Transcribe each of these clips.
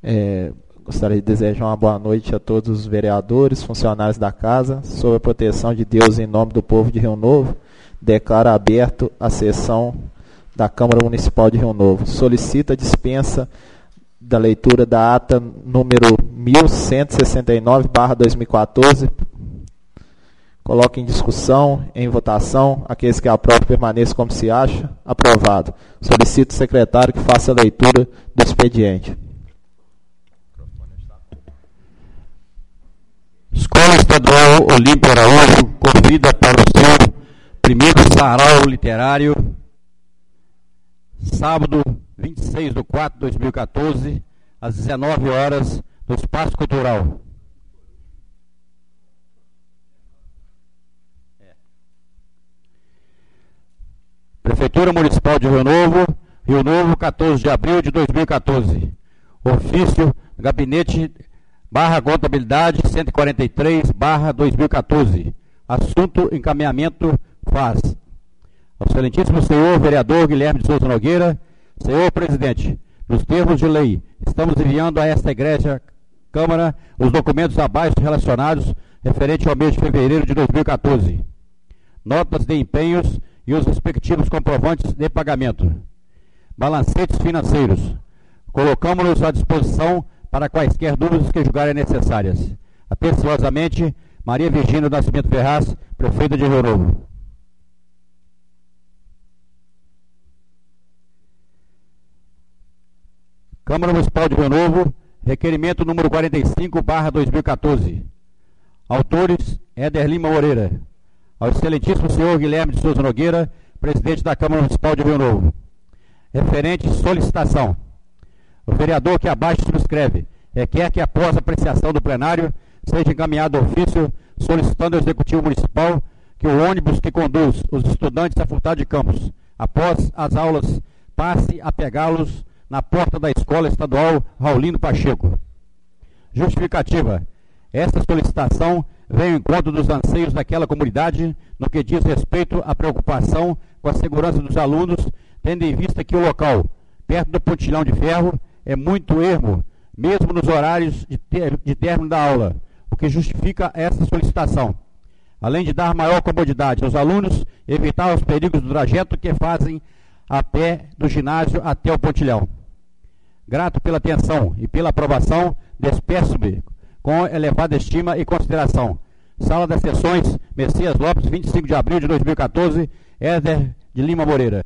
Gostaria de desejar uma boa noite a todos os vereadores, funcionários da casa. Sob a proteção de Deus, em nome do povo de Rio Novo, declaro aberto a sessão da Câmara Municipal de Rio Novo. Solicito a dispensa da leitura da ata número 1169/2014. Coloque em discussão, em votação. Aqueles que aprovam permaneçam como se acha. Aprovado. Solicito ao secretário que faça a leitura do expediente. Escola Estadual Olímpio Araújo convida para o seu primeiro sarau literário, sábado 26/4/2014, às 19 horas, no Espaço Cultural. Prefeitura Municipal de Rio Novo, 14 de abril de 2014. Ofício, Gabinete /Contabilidade 143/2014. Assunto: encaminhamento FAS. Ao excelentíssimo senhor vereador Guilherme de Souza Nogueira, senhor presidente, nos termos de lei, estamos enviando a esta egrégia Câmara os documentos abaixo relacionados referente ao mês de fevereiro de 2014. Notas de empenhos e os respectivos comprovantes de pagamento. Balancetes financeiros. Colocamos-nos à disposição para quaisquer dúvidas que julgarem necessárias. Atenciosamente, Maria Virgínia do Nascimento Ferraz, prefeita de Rio Novo. Câmara Municipal de Rio Novo, requerimento número 45/2014. Autores: Éder Lima Moreira. Ao excelentíssimo senhor Guilherme de Souza Nogueira, presidente da Câmara Municipal de Rio Novo. Referente solicitação. O vereador que abaixo subscreve requer que, após a apreciação do plenário, seja encaminhado ofício solicitando ao Executivo Municipal que o ônibus que conduz os estudantes a Furtado de Campos, após as aulas, passe a pegá-los na porta da Escola Estadual Raulino Pacheco. Justificativa. Esta solicitação vem ao encontro dos anseios daquela comunidade no que diz respeito à preocupação com a segurança dos alunos, tendo em vista que o local, perto do pontilhão de ferro, é muito ermo, mesmo nos horários de término da aula, o que justifica essa solicitação. Além de dar maior comodidade aos alunos, evitar os perigos do trajeto que fazem a pé do ginásio até o pontilhão. Grato pela atenção e pela aprovação, despeço-me com elevada estima e consideração. Sala das Sessões, Messias Lopes, 25 de abril de 2014, Éder de Lima Moreira.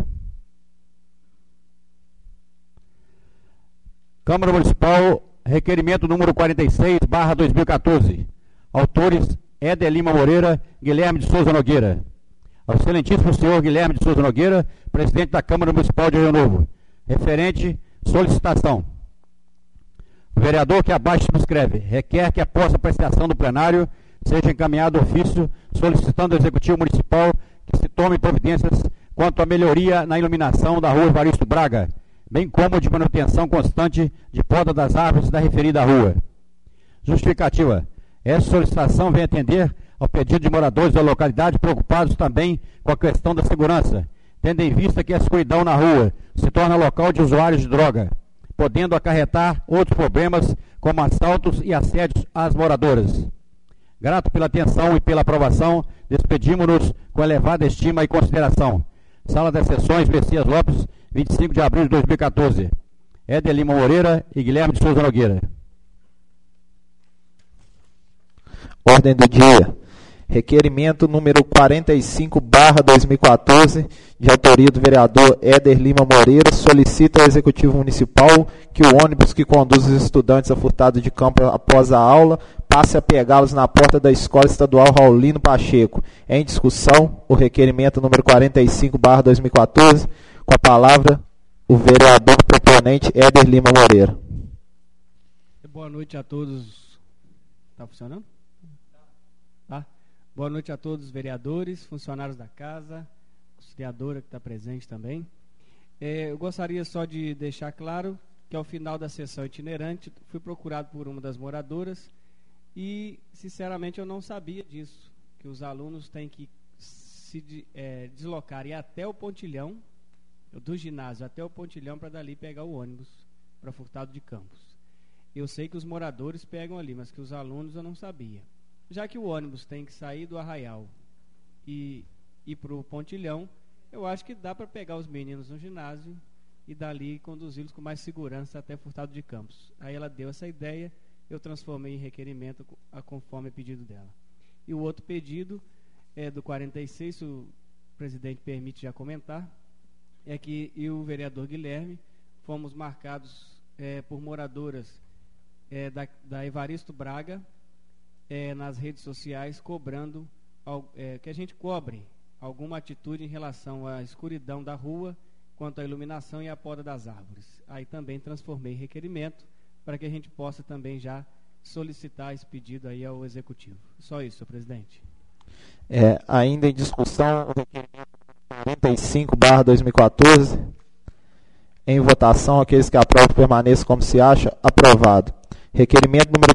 Câmara Municipal, requerimento número 46/2014. Autores: Éder Lima Moreira, Guilherme de Souza Nogueira. Ao excelentíssimo senhor Guilherme de Souza Nogueira, presidente da Câmara Municipal de Rio Novo. Referente solicitação. O vereador que abaixo subscreve requer que, após a apreciação do plenário, seja encaminhado ofício solicitando ao Executivo Municipal que se tome providências quanto à melhoria na iluminação da rua Evaristo Braga, bem como de manutenção constante de poda das árvores da referida rua. Justificativa. Essa solicitação vem atender ao pedido de moradores da localidade preocupados também com a questão da segurança, tendo em vista que a escuridão na rua se torna local de usuários de droga, podendo acarretar outros problemas como assaltos e assédios às moradoras. Grato pela atenção e pela aprovação, despedimos-nos com elevada estima e consideração. Sala das Sessões, Messias Lopes, 25 de abril de 2014. Éder Lima Moreira e Guilherme de Souza Nogueira. Ordem do dia. Requerimento número 45/2014, de autoria do vereador Éder Lima Moreira, solicita ao Executivo Municipal que o ônibus que conduz os estudantes a Furtado de Campos após a aula passe a pegá-los na porta da Escola Estadual Raulino Pacheco. Em discussão, o requerimento número 45/2014, com a palavra o vereador proponente Éder Lima Moreira. Boa noite a todos. Está funcionando? Tá. Boa noite a todos os vereadores, funcionários da casa, auxiliadora que está presente também. Eu gostaria só de deixar claro que ao final da sessão itinerante fui procurado por uma das moradoras e, sinceramente, eu não sabia disso, que os alunos têm que se deslocar e ir até o pontilhão, do ginásio até o pontilhão, para dali pegar o ônibus para Furtado de Campos. Eu sei que os moradores pegam ali, mas que os alunos eu não sabia. Já que o ônibus tem que sair do Arraial e ir para o Pontilhão, eu acho que dá para pegar os meninos no ginásio e dali conduzi-los com mais segurança até Furtado de Campos. Aí ela deu essa ideia, eu transformei em requerimento conforme o pedido dela. E o outro pedido é do 46, se o presidente permite já comentar, é que eu e o vereador Guilherme fomos marcados por moradoras da Evaristo Braga nas redes sociais cobrando que a gente cobre alguma atitude em relação à escuridão da rua, quanto à iluminação e à poda das árvores. Aí também transformei em requerimento para que a gente possa também já solicitar esse pedido aí ao Executivo. Só isso, senhor presidente. Ainda em discussão, o requerimento 45/2014. Em votação, aqueles que aprovam permaneçam como se acha. Aprovado. Requerimento número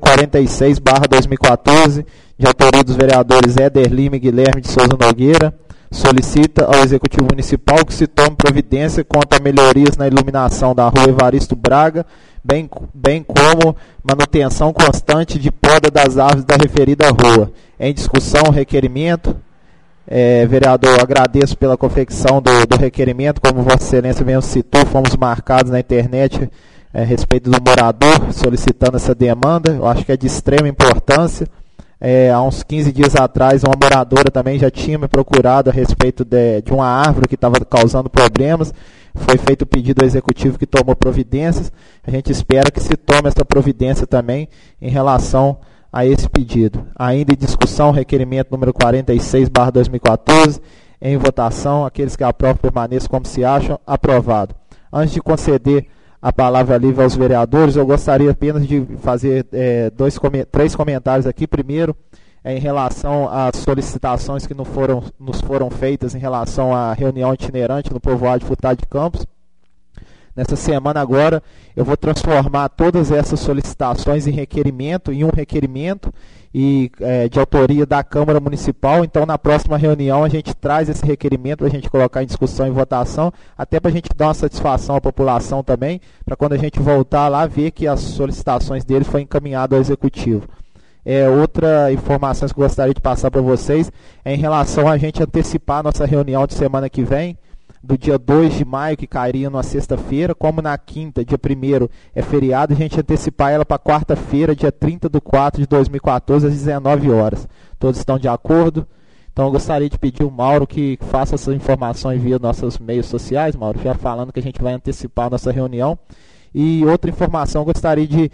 46/2014, de autoria dos vereadores Éder Lima e Guilherme de Souza Nogueira, solicita ao Executivo Municipal que se tome providência quanto a melhorias na iluminação da rua Evaristo Braga, bem como manutenção constante de poda das árvores da referida rua. Em discussão, o requerimento. Vereador, agradeço pela confecção do requerimento. Como Vossa Excelência mesmo citou, fomos marcados na internet a respeito do morador solicitando essa demanda. Eu acho que é de extrema importância. Há uns 15 dias atrás, uma moradora também já tinha me procurado a respeito de uma árvore que estava causando problemas. Foi feito o pedido ao Executivo que tomou providências. A gente espera que se tome essa providência também em relação a esse pedido. Ainda em discussão, requerimento número 46/2014. Em votação, aqueles que aprovam permaneçam como se acham. Aprovado. Antes de conceder a palavra livre aos vereadores, eu gostaria apenas de fazer 3 comentários aqui. Primeiro, em relação às solicitações que nos foram feitas em relação à reunião itinerante no povoado de Furtado de Campos. Nessa semana agora, eu vou transformar todas essas solicitações em um requerimento de autoria da Câmara Municipal. Então, na próxima reunião, a gente traz esse requerimento para a gente colocar em discussão e votação, até para a gente dar uma satisfação à população também, para quando a gente voltar lá, ver que as solicitações dele foram encaminhadas ao Executivo. Outra informação que eu gostaria de passar para vocês é em relação a gente antecipar a nossa reunião de semana que vem, do dia 2 de maio, que cairia numa sexta-feira, como na quinta, dia 1º, é feriado, a gente antecipar ela para quarta-feira, dia 30/4/2014, às 19 horas. Todos estão de acordo? Então eu gostaria de pedir ao Mauro que faça essas informações via nossos meios sociais, Mauro, já falando que a gente vai antecipar a nossa reunião. E outra informação, eu gostaria de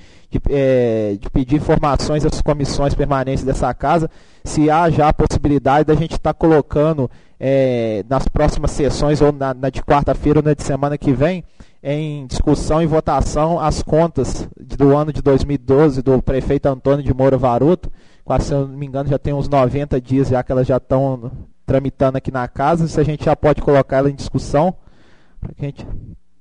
pedir informações às comissões permanentes dessa casa, se há já a possibilidade da gente estar colocando nas próximas sessões, ou na de quarta-feira ou na de semana que vem, em discussão e votação as contas do ano de 2012 do prefeito Antônio de Moura Varoto. Quase, se eu não me engano, já tem uns 90 dias já que elas já estão tramitando aqui na casa. Se a gente já pode colocar ela em discussão, para que a gente...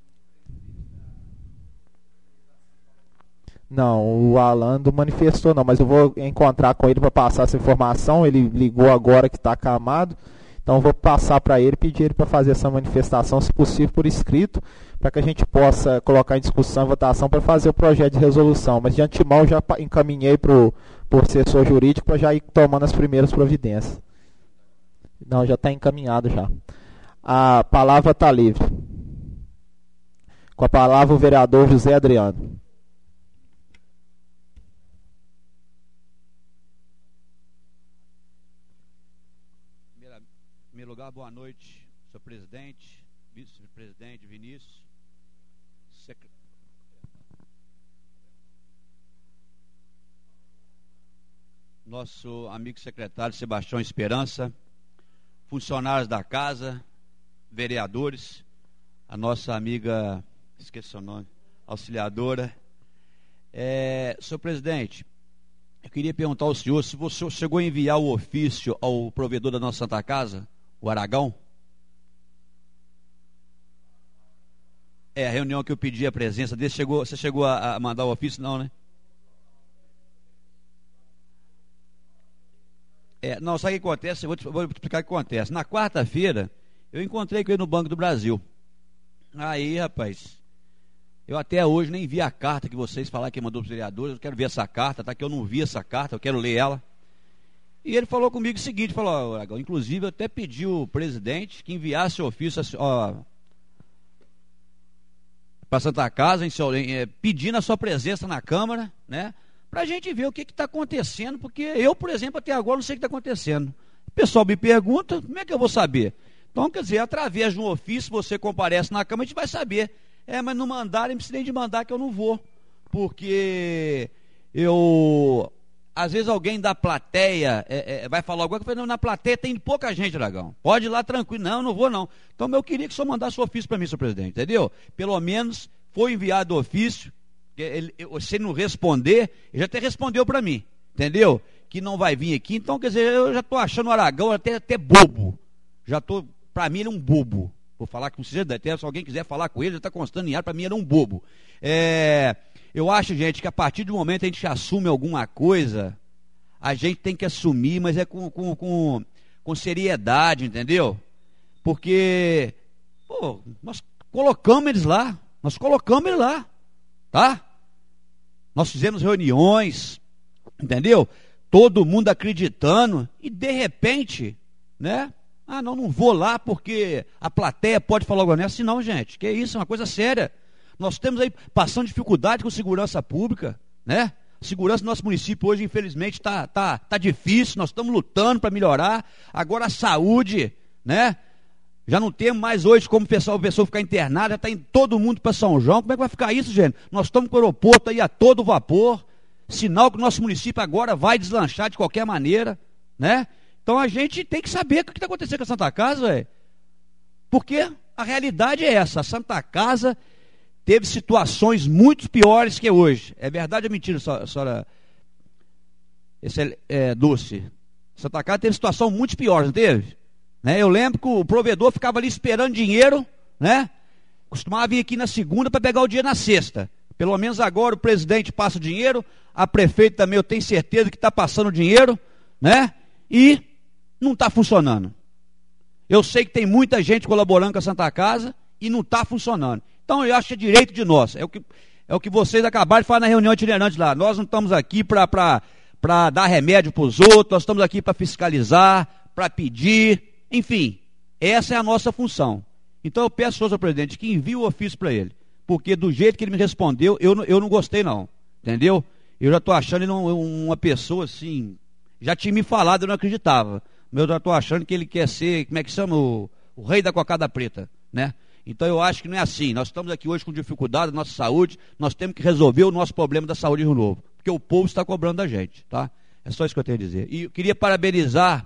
Não, o Alan não manifestou não, mas eu vou encontrar com ele para passar essa informação. Ele ligou agora que está acamado, então eu vou passar para ele e pedir ele para fazer essa manifestação, se possível por escrito, para que a gente possa colocar em discussão e votação para fazer o projeto de resolução. Mas de antemão já encaminhei para o assessor jurídico para já ir tomando as primeiras providências. Não, já está encaminhado já. A palavra está livre. Com a palavra o vereador José Adriano. Em primeiro lugar, boa noite, senhor presidente, vice-presidente Vinícius, nosso amigo secretário Sebastião Esperança, funcionários da casa, vereadores, a nossa amiga, esqueci o nome, auxiliadora. Senhor presidente, eu queria perguntar ao senhor se você chegou a enviar o ofício ao provedor da nossa Santa Casa, o Aragão. A reunião que eu pedi a presença dele, você chegou a mandar o ofício? Não, né? Não, sabe o que acontece? Eu vou explicar o que acontece. Na quarta-feira, eu encontrei com ele no Banco do Brasil. Aí, rapaz, Eu até hoje nem vi a carta que vocês falaram que mandou para os vereadores. Eu quero ver essa carta, tá? Que eu não vi essa carta, eu quero ler ela. E ele falou comigo o seguinte, falou, Aragão, inclusive eu até pedi ao presidente que enviasse o ofício para Santa Casa, pedindo a sua presença na Câmara, né? Para a gente ver o que está acontecendo, porque eu, por exemplo, até agora não sei o que está acontecendo. O pessoal me pergunta, como é que eu vou saber? Então, quer dizer, através de um ofício, você comparece na Câmara, a gente vai saber. Mas não mandarem, não precisa nem de mandar que eu não vou. Porque às vezes alguém da plateia vai falar alguma coisa, na plateia tem pouca gente, Aragão. Pode ir lá tranquilo. Não vou não. Então eu queria que o senhor mandasse o ofício para mim, senhor presidente, entendeu? Pelo menos foi enviado o ofício, se ele não responder, ele já até respondeu para mim, entendeu? Que não vai vir aqui. Então, quer dizer, eu já estou achando o Aragão até bobo. Para mim ele é um bobo. Vou falar com vocês, até se alguém quiser falar com ele, ele está constando em ar, para mim ele é um bobo. Eu acho, gente, que a partir do momento que a gente assume alguma coisa, a gente tem que assumir, mas com seriedade, entendeu? Porque, nós colocamos eles lá, tá? Nós fizemos reuniões, entendeu? Todo mundo acreditando, e de repente, né? Não vou lá porque a plateia pode falar algo nessa. Não, gente, que isso, é uma coisa séria. Nós temos aí passando dificuldade com segurança pública, né? Segurança do nosso município hoje, infelizmente, tá difícil, nós estamos lutando para melhorar. Agora a saúde, né? Já não temos mais hoje como a pessoa ficar internada, já está indo todo mundo para São João. Como é que vai ficar isso, gente? Nós estamos com o aeroporto aí a todo vapor, sinal que o nosso município agora vai deslanchar de qualquer maneira, né? Então a gente tem que saber o que está acontecendo com a Santa Casa, porque a realidade é essa, a Santa Casa teve situações muito piores que hoje. É verdade ou mentira, senhora Dulce? Santa Casa teve situação muito pior, não teve? Né? Eu lembro que o provedor ficava ali esperando dinheiro, né? Costumava vir aqui na segunda para pegar o dinheiro na sexta. Pelo menos agora o presidente passa o dinheiro, a prefeita também eu tenho certeza que está passando o dinheiro, né? E não está funcionando. Eu sei que tem muita gente colaborando com a Santa Casa e não está funcionando. Então eu acho que é direito de nós. É o que vocês acabaram de falar na reunião itinerante lá. Nós não estamos aqui para dar remédio para os outros, nós estamos aqui para fiscalizar, para pedir, enfim, essa é a nossa função. Então eu peço, senhor presidente, que envie o ofício para ele, porque do jeito que ele me respondeu, eu não gostei não, entendeu? Eu já estou achando ele uma pessoa assim, já tinha me falado, eu não acreditava, mas eu já estou achando que ele quer ser, como é que chama, o rei da cocada preta, né? Então eu acho que não é assim. Nós estamos aqui hoje com dificuldade da nossa saúde, nós temos que resolver o nosso problema da saúde em Rio Novo, porque o povo está cobrando da gente, tá? É só isso que eu tenho a dizer. E eu queria parabenizar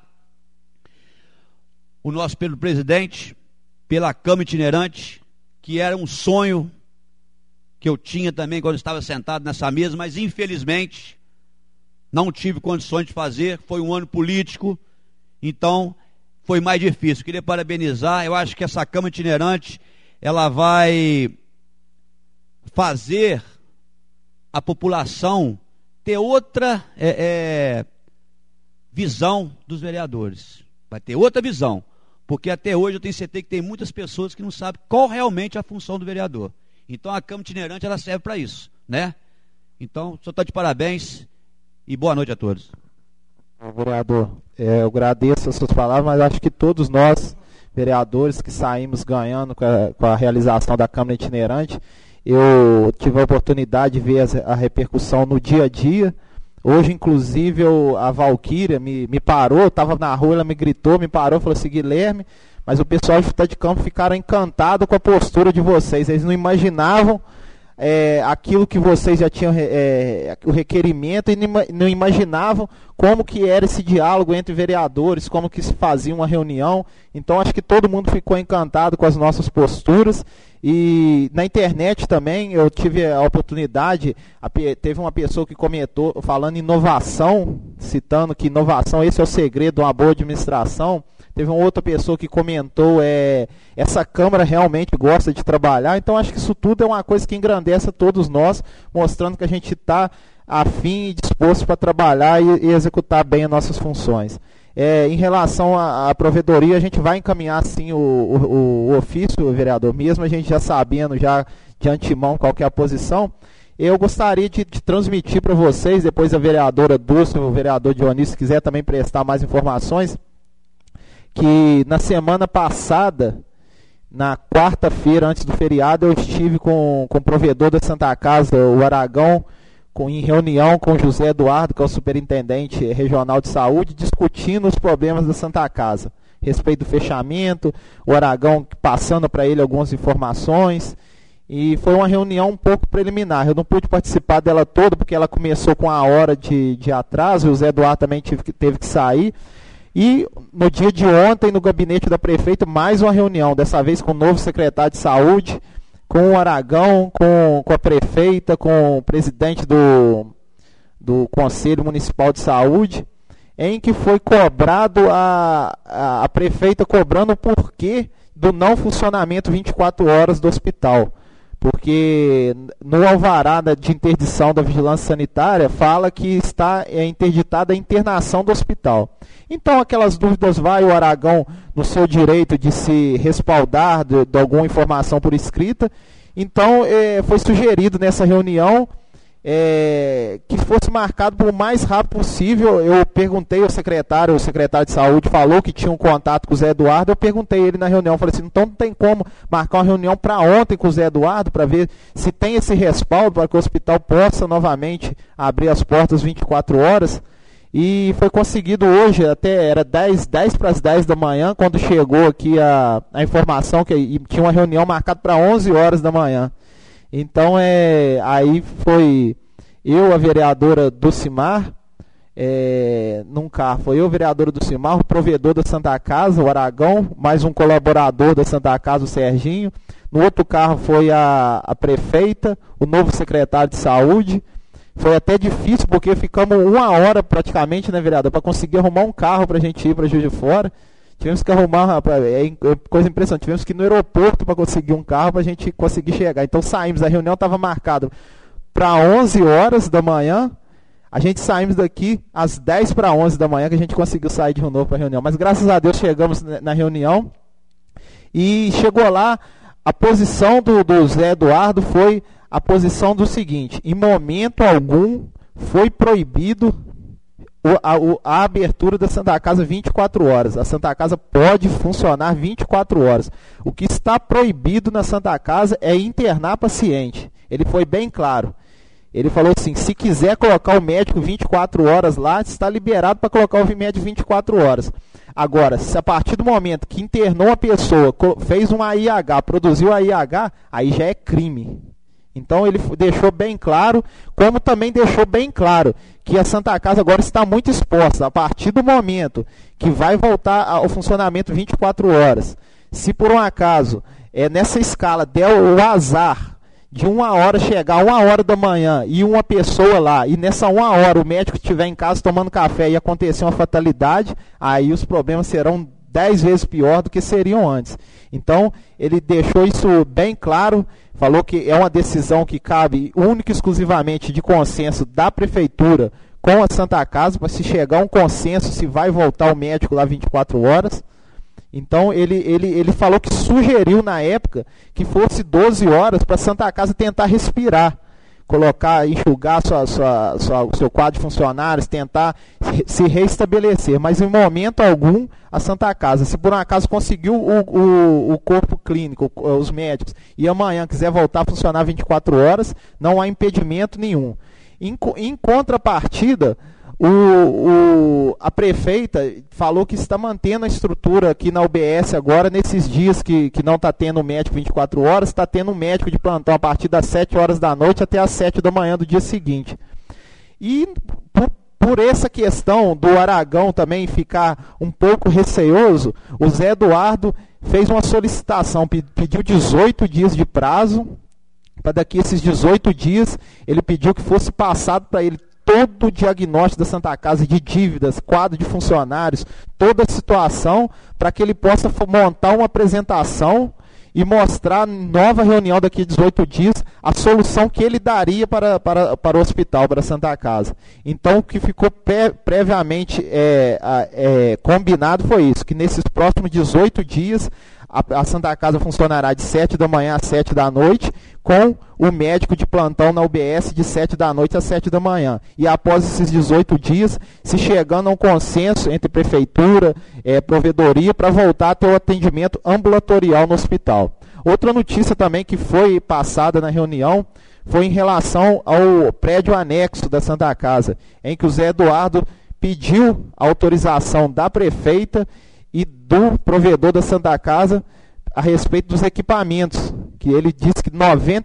o nosso pelo presidente, pela Câmara Itinerante, que era um sonho que eu tinha também quando eu estava sentado nessa mesa, mas infelizmente não tive condições de fazer, foi um ano político, então foi mais difícil. Queria parabenizar, eu acho que essa Câmara Itinerante, ela vai fazer a população ter outra visão dos vereadores, vai ter outra visão, porque até hoje eu tenho certeza que tem muitas pessoas que não sabem qual realmente é a função do vereador. Então a Câmara Itinerante, ela serve para isso, né? Então, o senhor está de parabéns e boa noite a todos. Vereador, eu agradeço as suas palavras, mas acho que todos nós, vereadores que saímos ganhando com a realização da Câmara Itinerante, eu tive a oportunidade de ver a repercussão no dia a dia. Hoje, inclusive, a Valquíria me parou, eu estava na rua, ela me gritou, me parou, falou assim, Guilherme, mas o pessoal de Futebol de Campo ficaram encantado com a postura de vocês, eles não imaginavam aquilo que vocês já tinham, o requerimento, e não imaginavam como que era esse diálogo entre vereadores, como que se fazia uma reunião. Então acho que todo mundo ficou encantado com as nossas posturas. E na internet também eu tive a oportunidade, teve uma pessoa que comentou falando em inovação, citando que inovação, esse é o segredo de uma boa administração. Teve uma outra pessoa que comentou, essa Câmara realmente gosta de trabalhar. Então acho que isso tudo é uma coisa que engrandece a todos nós, mostrando que a gente está afim e disposto para trabalhar e executar bem as nossas funções. Em relação à provedoria, a gente vai encaminhar sim o ofício, vereador, mesmo a gente já sabendo já de antemão qual que é a posição. Eu gostaria de transmitir para vocês, depois a vereadora Dulce, o vereador Dionísio, se quiser também prestar mais informações, que na semana passada, na quarta-feira, antes do feriado, eu estive com o provedor da Santa Casa, o Aragão, em reunião com o José Eduardo, que é o superintendente regional de saúde, discutindo os problemas da Santa Casa, a respeito do fechamento, o Aragão passando para ele algumas informações. E foi uma reunião um pouco preliminar. Eu não pude participar dela toda, porque ela começou com a hora de atraso. O José Eduardo também teve que sair. E no dia de ontem, no gabinete da prefeita, mais uma reunião. Dessa vez com o novo secretário de saúde, com o Aragão, com a prefeita, com o presidente do Conselho Municipal de Saúde, em que foi cobrado a prefeita cobrando o porquê do não funcionamento 24 horas do hospital. Porque no alvará de interdição da vigilância sanitária fala que está interditada a internação do hospital. Então aquelas dúvidas vai o Aragão no seu direito de se respaldar de alguma informação por escrita. Então foi sugerido nessa reunião que fosse marcado por o mais rápido possível. Eu perguntei ao secretário, o secretário de saúde falou que tinha um contato com o Zé Eduardo. Eu perguntei ele na reunião, falei assim, então não tem como marcar uma reunião para ontem com o Zé Eduardo, para ver se tem esse respaldo para que o hospital possa novamente abrir as portas 24 horas. E foi conseguido hoje, até era 10 para as 10 da manhã, quando chegou aqui a informação que tinha uma reunião marcada para 11 horas da manhã. Então, aí foi eu, a vereadora Dulcimar, num carro, foi eu, a vereadora Dulcimar, o provedor da Santa Casa, o Aragão, mais um colaborador da Santa Casa, o Serginho. No outro carro foi a prefeita, o novo secretário de saúde. Foi até difícil, porque ficamos 1 hora praticamente, né, vereador, para conseguir arrumar um carro para a gente ir para Juiz de Fora. Tivemos que arrumar, coisa impressionante, tivemos que ir no aeroporto para conseguir um carro para a gente conseguir chegar. Então saímos, a reunião estava marcada para 11 horas da manhã, a gente saímos daqui às 10 para 11 da manhã, que a gente conseguiu sair de novo para a reunião. Mas graças a Deus chegamos na reunião e chegou lá, a posição do Zé Eduardo foi a posição do seguinte: em momento algum foi proibido a abertura da Santa Casa 24 horas. A Santa Casa pode funcionar 24 horas. O que está proibido na Santa Casa é internar paciente. Ele foi bem claro. Ele falou assim, se quiser colocar o médico 24 horas lá, está liberado para colocar o médico 24 horas. Agora, se a partir do momento que internou a pessoa, fez um AIH, produziu AIH, aí já é crime. Então ele deixou bem claro, como também deixou bem claro que a Santa Casa agora está muito exposta. A partir do momento que vai voltar ao funcionamento 24 horas, se por um acaso nessa escala der o azar de 1 hora chegar 1 hora da manhã e uma pessoa lá, e nessa 1 hora o médico estiver em casa tomando café e acontecer uma fatalidade, aí os problemas serão 10 vezes pior do que seriam antes. Então, ele deixou isso bem claro, falou que é uma decisão que cabe única e exclusivamente de consenso da Prefeitura com a Santa Casa, para se chegar a um consenso se vai voltar o médico lá 24 horas. Então, ele falou que sugeriu na época que fosse 12 horas para a Santa Casa tentar respirar, enxugar o seu quadro de funcionários, tentar se reestabelecer. Mas em momento algum, a Santa Casa, se por um acaso conseguiu o corpo clínico, os médicos, e amanhã quiser voltar a funcionar 24 horas, não há impedimento nenhum. Em contrapartida, a prefeita falou que está mantendo a estrutura aqui na UBS agora, nesses dias que não está tendo médico 24 horas, está tendo um médico de plantão a partir das 7 horas da noite até as 7 da manhã do dia seguinte. E por essa questão do Aragão também ficar um pouco receoso, o Zé Eduardo fez uma solicitação, pediu 18 dias de prazo, para daqui a esses 18 dias ele pediu que fosse passado para ele todo o diagnóstico da Santa Casa de dívidas, quadro de funcionários, toda a situação, para que ele possa montar uma apresentação e mostrar em nova reunião daqui a 18 dias a solução que ele daria para o hospital, para a Santa Casa. Então, o que ficou previamente combinado foi isso, que nesses próximos 18 dias A Santa Casa funcionará de 7 da manhã às 7 da noite, com o médico de plantão na UBS de 7 da noite às 7 da manhã. E após esses 18 dias, se chegando a um consenso entre prefeitura, provedoria, para voltar a ter o atendimento ambulatorial no hospital. Outra notícia também que foi passada na reunião foi em relação ao prédio anexo da Santa Casa, em que o Zé Eduardo pediu a autorização da prefeita e do provedor da Santa Casa a respeito dos equipamentos, que ele disse que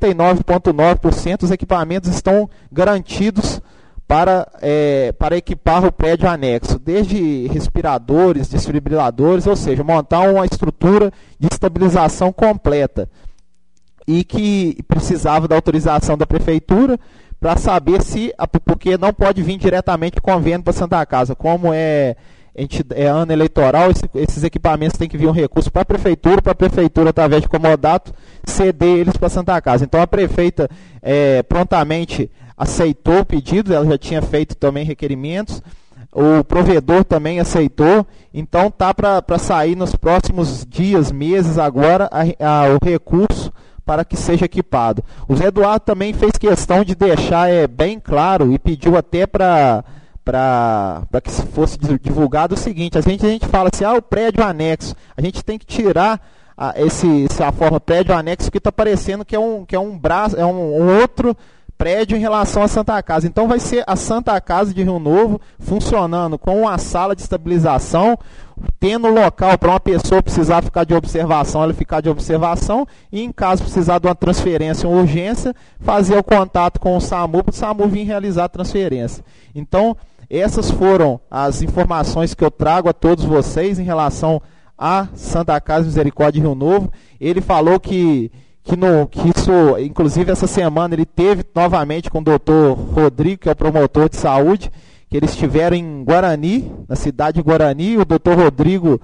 99,9% dos equipamentos estão garantidos para equipar o prédio anexo, desde respiradores, desfibriladores, ou seja, montar uma estrutura de estabilização completa, e que precisava da autorização da prefeitura para saber se, porque não pode vir diretamente convênio para a Santa Casa, como é ano eleitoral, esses equipamentos têm que vir um recurso para a prefeitura, através de comodato, ceder eles para a Santa Casa. Então a prefeita prontamente aceitou o pedido, ela já tinha feito também requerimentos, o provedor também aceitou, então está para sair nos próximos dias, meses agora, o recurso para que seja equipado. O Zé Eduardo também fez questão de deixar bem claro e pediu até para que fosse divulgado o seguinte: a gente fala assim, o prédio anexo, a gente tem que tirar essa forma prédio anexo, que está parecendo que é um braço, é um outro prédio em relação à Santa Casa. Então vai ser a Santa Casa de Rio Novo funcionando com uma sala de estabilização, tendo local para uma pessoa precisar ficar de observação, ela ficar de observação, e em caso precisar de uma transferência ou urgência, fazer o contato com o SAMU, para o SAMU vir realizar a transferência. Então, essas foram as informações que eu trago a todos vocês em relação à Santa Casa Misericórdia de Rio Novo. Ele falou que isso, inclusive essa semana ele teve novamente com o doutor Rodrigo, que é o promotor de saúde, que eles estiveram em Guarani, na cidade de Guarani. O doutor Rodrigo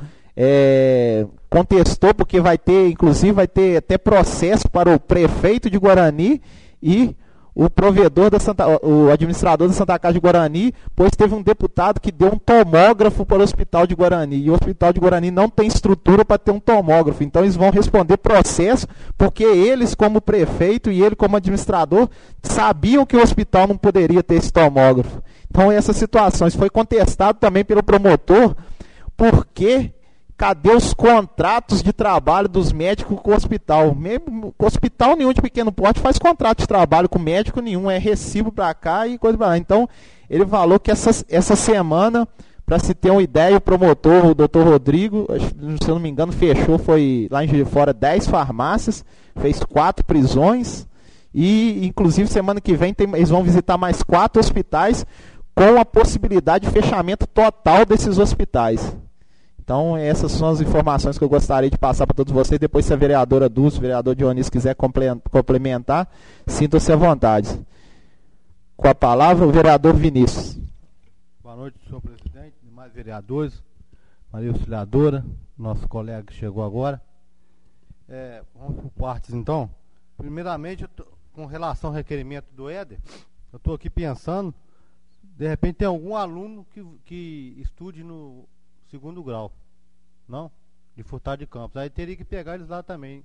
contestou, porque vai ter até processo para o prefeito de Guarani e o provedor o administrador da Santa Casa de Guarani, pois teve um deputado que deu um tomógrafo para o Hospital de Guarani, e o Hospital de Guarani não tem estrutura para ter um tomógrafo. Então eles vão responder processo, porque eles, como prefeito, e ele como administrador, sabiam que o hospital não poderia ter esse tomógrafo. Então essas situações foi contestado também pelo promotor, porque cadê os contratos de trabalho dos médicos com o hospital? Mesmo, hospital nenhum de pequeno porte faz contrato de trabalho com médico nenhum, é recibo para cá e coisa para lá. Então, ele falou que essa semana, para se ter uma ideia, o promotor, o doutor Rodrigo, se eu não me engano, fechou, foi lá em Juiz de Fora, 10 farmácias, fez 4 prisões, e inclusive semana que vem eles vão visitar mais 4 hospitais, com a possibilidade de fechamento total desses hospitais. Então, essas são as informações que eu gostaria de passar para todos vocês. Depois, se a vereadora Dulce, o vereador Dionísio quiser complementar, sinta-se à vontade. Com a palavra, o vereador Vinícius. Boa noite, senhor presidente, demais vereadores, Maria Auxiliadora, nosso colega que chegou agora. Vamos por partes, então. Primeiramente, com relação ao requerimento do Éder, eu estou aqui pensando, de repente tem algum aluno que estude no 2º grau, não? De Furtado de Campos. Aí teria que pegar eles lá também.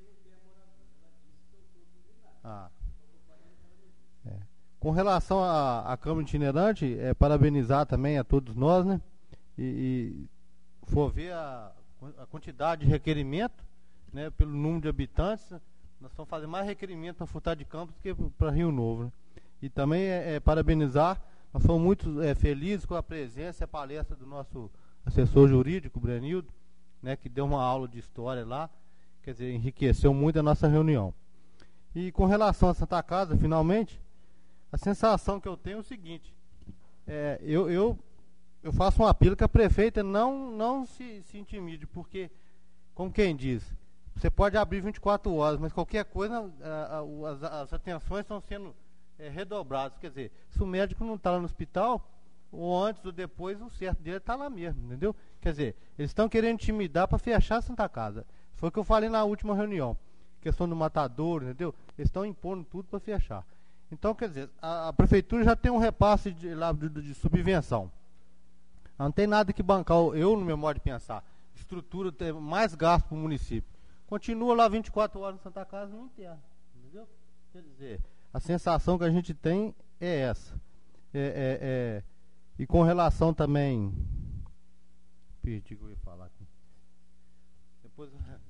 Com relação à Câmara Itinerante, parabenizar também a todos nós, né? E for ver a quantidade de requerimento, né? Pelo número de habitantes, nós estamos fazendo mais requerimento para Furtado de Campos do que para Rio Novo, né? E também parabenizar, nós fomos muito felizes com a presença e a palestra do nosso assessor jurídico, Brenildo, né, que deu uma aula de história lá, quer dizer, enriqueceu muito a nossa reunião. E com relação à Santa Casa, finalmente, a sensação que eu tenho é o seguinte: eu faço um apelo que a prefeita não se intimide, porque, como quem diz, você pode abrir 24 horas, mas qualquer coisa, as atenções estão sendo redobradas. Quer dizer, se o médico não está lá no hospital, ou antes ou depois, o certo dele está lá mesmo, entendeu? Quer dizer, eles estão querendo intimidar para fechar a Santa Casa. Foi o que eu falei na última reunião. Questão do matador, entendeu? Eles estão impondo tudo para fechar. Então, quer dizer, a prefeitura já tem um repasse de subvenção. Não tem nada que bancar, eu, no meu modo de pensar, estrutura, ter mais gasto para o município. Continua lá 24 horas na Santa Casa, não enterra. Entendeu? Quer dizer, a sensação que a gente tem é essa. E com relação também... Perdi o que eu ia falar aqui. Depois...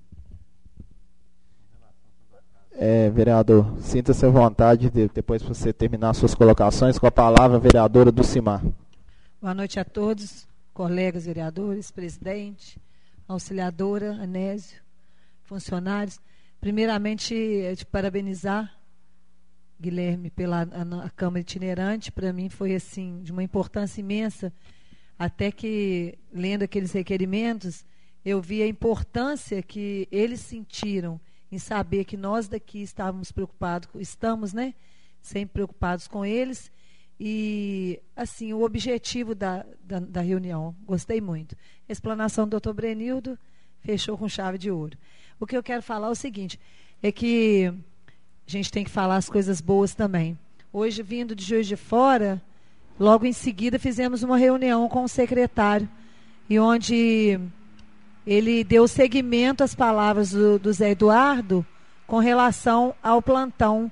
Vereador, sinta-se à vontade, depois que você terminar suas colocações, com a palavra a vereadora Dulcimar. Boa noite a todos, colegas vereadores, presidente, auxiliadora, Anésio, funcionários. Primeiramente, te parabenizar, Guilherme, pela a Câmara Itinerante. Para mim foi assim de uma importância imensa, até que, lendo aqueles requerimentos, eu vi a importância que eles sentiram em saber que nós daqui estamos, né, sempre preocupados com eles. E, assim, o objetivo da reunião, gostei muito. A explanação do doutor Brenildo fechou com chave de ouro. O que eu quero falar é o seguinte, é que a gente tem que falar as coisas boas também. Hoje, vindo de Juiz de Fora, logo em seguida fizemos uma reunião com o secretário, e onde ele deu seguimento às palavras do Zé Eduardo com relação ao plantão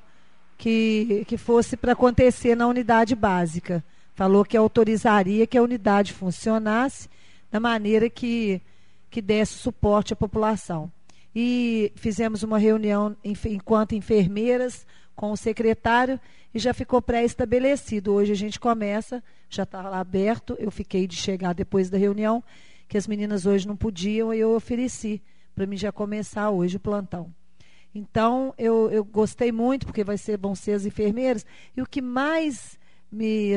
que fosse para acontecer na unidade básica. Falou que autorizaria que a unidade funcionasse da maneira que desse suporte à população. E fizemos uma reunião enquanto enfermeiras com o secretário e já ficou pré-estabelecido. Hoje a gente começa, já está lá aberto, eu fiquei de chegar depois da reunião, que as meninas hoje não podiam, e eu ofereci para mim já começar hoje o plantão. Então, eu gostei muito, porque vão ser as enfermeiras, e o que mais me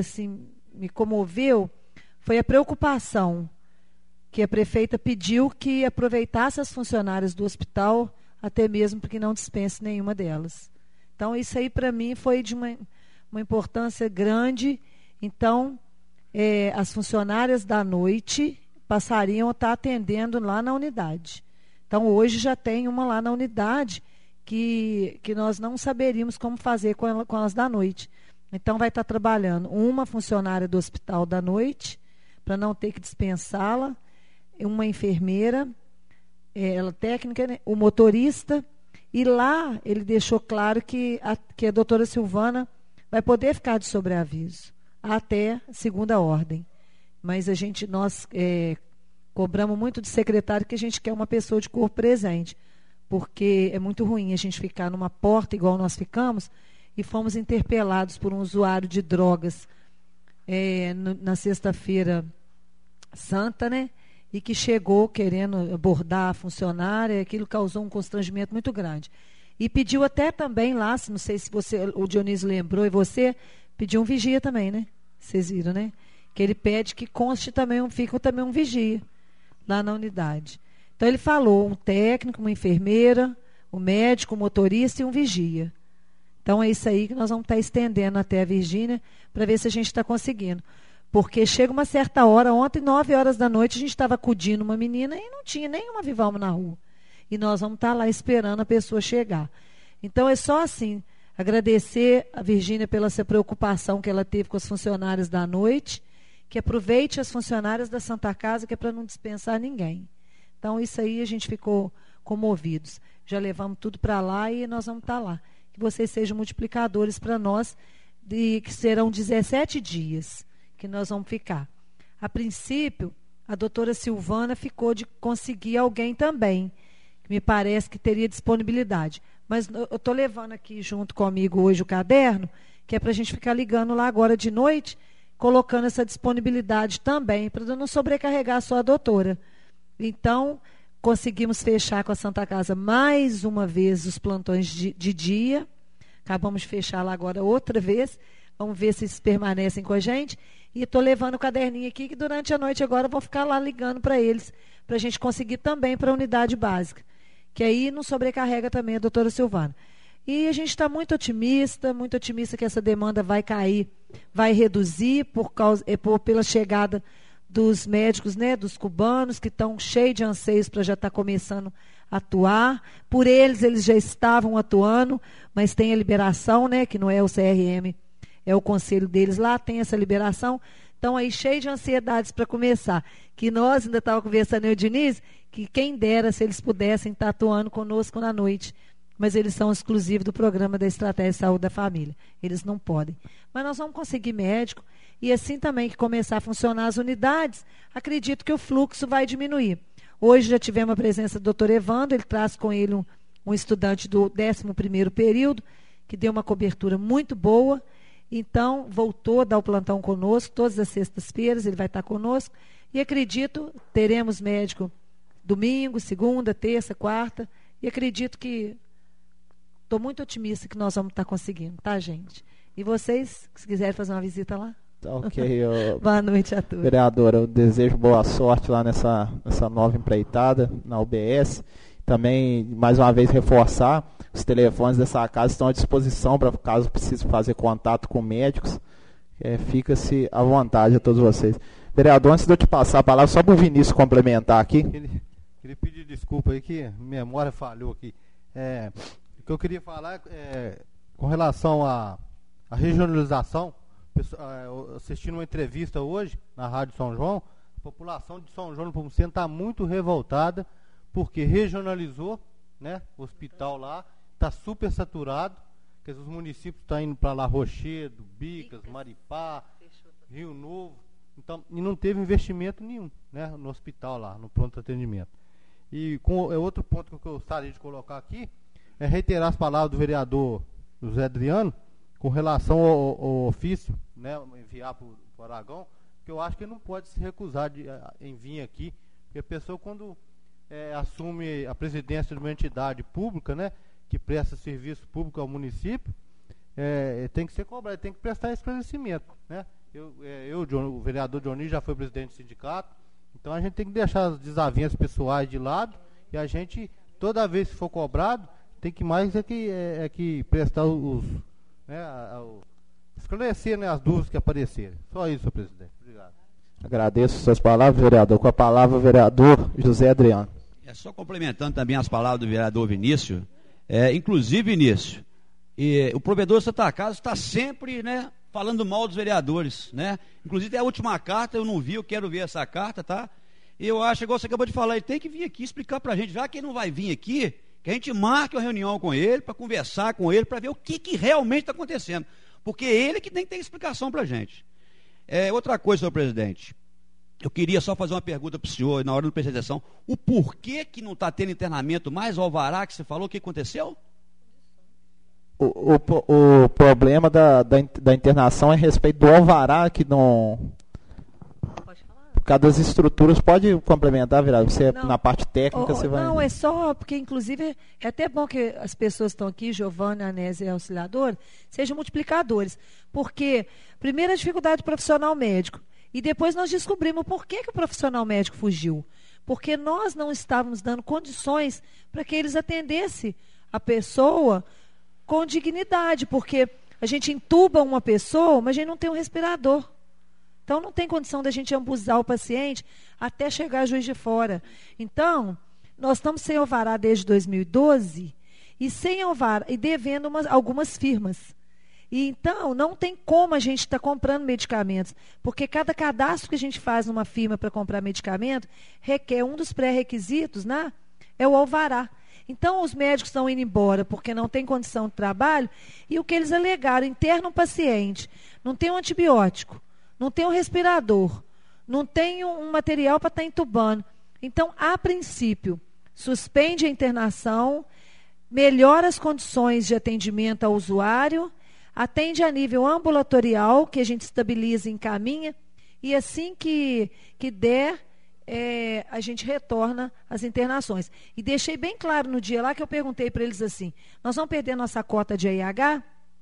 comoveu foi a preocupação que a prefeita pediu que aproveitasse as funcionárias do hospital, até mesmo porque não dispense nenhuma delas. Então, isso aí para mim foi de uma importância grande. Então, as funcionárias da noite passariam a estar atendendo lá na unidade. Então, hoje já tem uma lá na unidade que nós não saberíamos como fazer com elas da noite. Então, vai estar trabalhando uma funcionária do hospital da noite, para não ter que dispensá-la, uma enfermeira, ela técnica, né, o motorista, e lá ele deixou claro que a doutora Silvana vai poder ficar de sobreaviso até segunda ordem. Mas nós cobramos muito do secretário que a gente quer uma pessoa de corpo presente, porque é muito ruim a gente ficar numa porta igual nós ficamos, e fomos interpelados por um usuário de drogas na sexta-feira santa, né? E que chegou querendo abordar a funcionária, aquilo causou um constrangimento muito grande. E pediu até também lá, não sei se o Dionísio lembrou, e você pediu um vigia também, né? Vocês viram, né? Que ele pede que conste também, fica também um vigia lá na unidade. Então ele falou, um técnico, uma enfermeira, um médico, um motorista e um vigia. Então é isso aí que nós vamos estar estendendo até a Virgínia, para ver se a gente está conseguindo. Porque chega uma certa hora, ontem, 9 horas da noite, a gente estava acudindo uma menina e não tinha nenhuma Vivalma na rua. E nós vamos estar lá esperando a pessoa chegar. Então é só assim, agradecer a Virgínia pela essa preocupação que ela teve com as funcionárias da noite, que aproveite as funcionárias da Santa Casa, que é para não dispensar ninguém. Então isso aí a gente ficou comovidos. Já levamos tudo para lá e nós vamos estar lá. Que vocês sejam multiplicadores para nós, que serão 17 dias que nós vamos ficar. A princípio, a doutora Silvana ficou de conseguir alguém também, que me parece que teria disponibilidade. Mas eu estou levando aqui junto comigo hoje o caderno, que é para a gente ficar ligando lá agora de noite, colocando essa disponibilidade também, para não sobrecarregar só a doutora. Então, conseguimos fechar com a Santa Casa mais uma vez os plantões de dia. Acabamos de fechar lá agora outra vez. Vamos ver se eles permanecem com a gente. E estou levando o caderninho aqui, que durante a noite agora eu vou ficar lá ligando para eles, para a gente conseguir também para a unidade básica. Que aí não sobrecarrega também a doutora Silvana. E a gente está muito otimista que essa demanda vai cair, vai reduzir pela chegada dos médicos, né, dos cubanos, que estão cheios de anseios para já estar começando a atuar. Por eles já estavam atuando, mas tem a liberação, né, que não é o CRM, é o conselho deles lá, tem essa liberação. Estão aí cheios de ansiedades para começar. Que nós ainda estávamos conversando, eu e o Diniz, que quem dera se eles pudessem estar atuando conosco na noite. Mas eles são exclusivos do programa da Estratégia de Saúde da Família. Eles não podem. Mas nós vamos conseguir médico. E assim também que começar a funcionar as unidades, acredito que o fluxo vai diminuir. Hoje já tivemos a presença do Dr. Evandro, ele traz com ele um estudante do 11º período, que deu uma cobertura muito boa. Então, voltou a dar o plantão conosco, todas as sextas-feiras ele vai estar conosco. E acredito, teremos médico domingo, segunda, terça, quarta. E acredito que, estou muito otimista que nós vamos estar conseguindo, tá, gente? E vocês, se quiserem fazer uma visita lá? Ok. Boa noite a todos. Vereadora, eu desejo boa sorte lá nessa nova empreitada, na UBS. Também, mais uma vez, reforçar, os telefones dessa casa estão à disposição para caso precise fazer contato com médicos. Fica-se à vontade a todos vocês. Vereador, antes de eu te passar a palavra, só para o Vinícius complementar aqui. Queria pedir desculpa aí que minha memória falhou aqui. O que eu queria falar com relação à regionalização, assistindo uma entrevista hoje na Rádio São João, a população de São João do Nepomuceno está muito revoltada porque regionalizou, né, o hospital lá, está super saturado, porque os municípios estão indo para lá, Rochedo, Bicas, Maripá, Rio Novo, então, e não teve investimento nenhum, né, no hospital lá, no pronto atendimento. E outro ponto que eu gostaria de colocar aqui é reiterar as palavras do vereador José Adriano com relação ao ofício, né, enviar para o Aragão, que eu acho que ele não pode se recusar em vir aqui, porque a pessoa quando assume a presidência de uma entidade pública, né, que presta serviço público ao município, tem que ser cobrado, tem que prestar esclarecimento, né. O vereador Johnny já foi presidente do sindicato, então a gente tem que deixar as desavenças pessoais de lado e a gente, toda vez que for cobrado, tem que mais que prestar esclarecer, né, as dúvidas que aparecerem. Só isso, senhor presidente. Obrigado. Agradeço suas palavras, vereador. Com a palavra, o vereador José Adriano. Só complementando também as palavras do vereador Vinícius, inclusive, Vinícius, o provedor de Santa Casa está sempre, né, falando mal dos vereadores, né? Inclusive, a última carta eu não vi, eu quero ver essa carta, tá? E eu acho, igual você acabou de falar, ele tem que vir aqui explicar pra gente, já que ele não vai vir aqui, que a gente marque uma reunião com ele, para conversar com ele, para ver o que realmente está acontecendo. Porque ele que tem que ter explicação pra gente. Outra coisa, senhor presidente, eu queria só fazer uma pergunta para o senhor, na hora do apresentação, o porquê que não está tendo internamento mais, o alvará que você falou, o que aconteceu? O problema da internação é a respeito do alvará, que não... Pode falar? Por causa das estruturas, pode complementar, vereador? Você, não, na parte técnica, você vai... Não, é só porque, inclusive, é até bom que as pessoas que estão aqui, Giovana, Anésia e Auxiliador, sejam multiplicadores. Porque, primeiro, a dificuldade profissional médico. E depois nós descobrimos por que o profissional médico fugiu. Porque nós não estávamos dando condições para que eles atendessem a pessoa com dignidade, porque a gente entuba uma pessoa, mas a gente não tem um respirador. Então, não tem condição da gente ambusar o paciente até chegar a Juiz de Fora. Então, nós estamos sem alvará desde 2012 e sem alvará, e devendo algumas firmas. E, então, não tem como a gente estar comprando medicamentos, porque cada cadastro que a gente faz numa firma para comprar medicamento requer, um dos pré-requisitos, né, é o alvará. Então, os médicos estão indo embora porque não tem condição de trabalho, e o que eles alegaram, interna um paciente, não tem um antibiótico, não tem um respirador, não tem um material para estar entubando. Então, a princípio, suspende a internação, melhora as condições de atendimento ao usuário, atende a nível ambulatorial, que a gente estabiliza e encaminha, e assim que der, a gente retorna às internações. E deixei bem claro no dia lá que eu perguntei para eles assim, nós vamos perder nossa cota de AIH?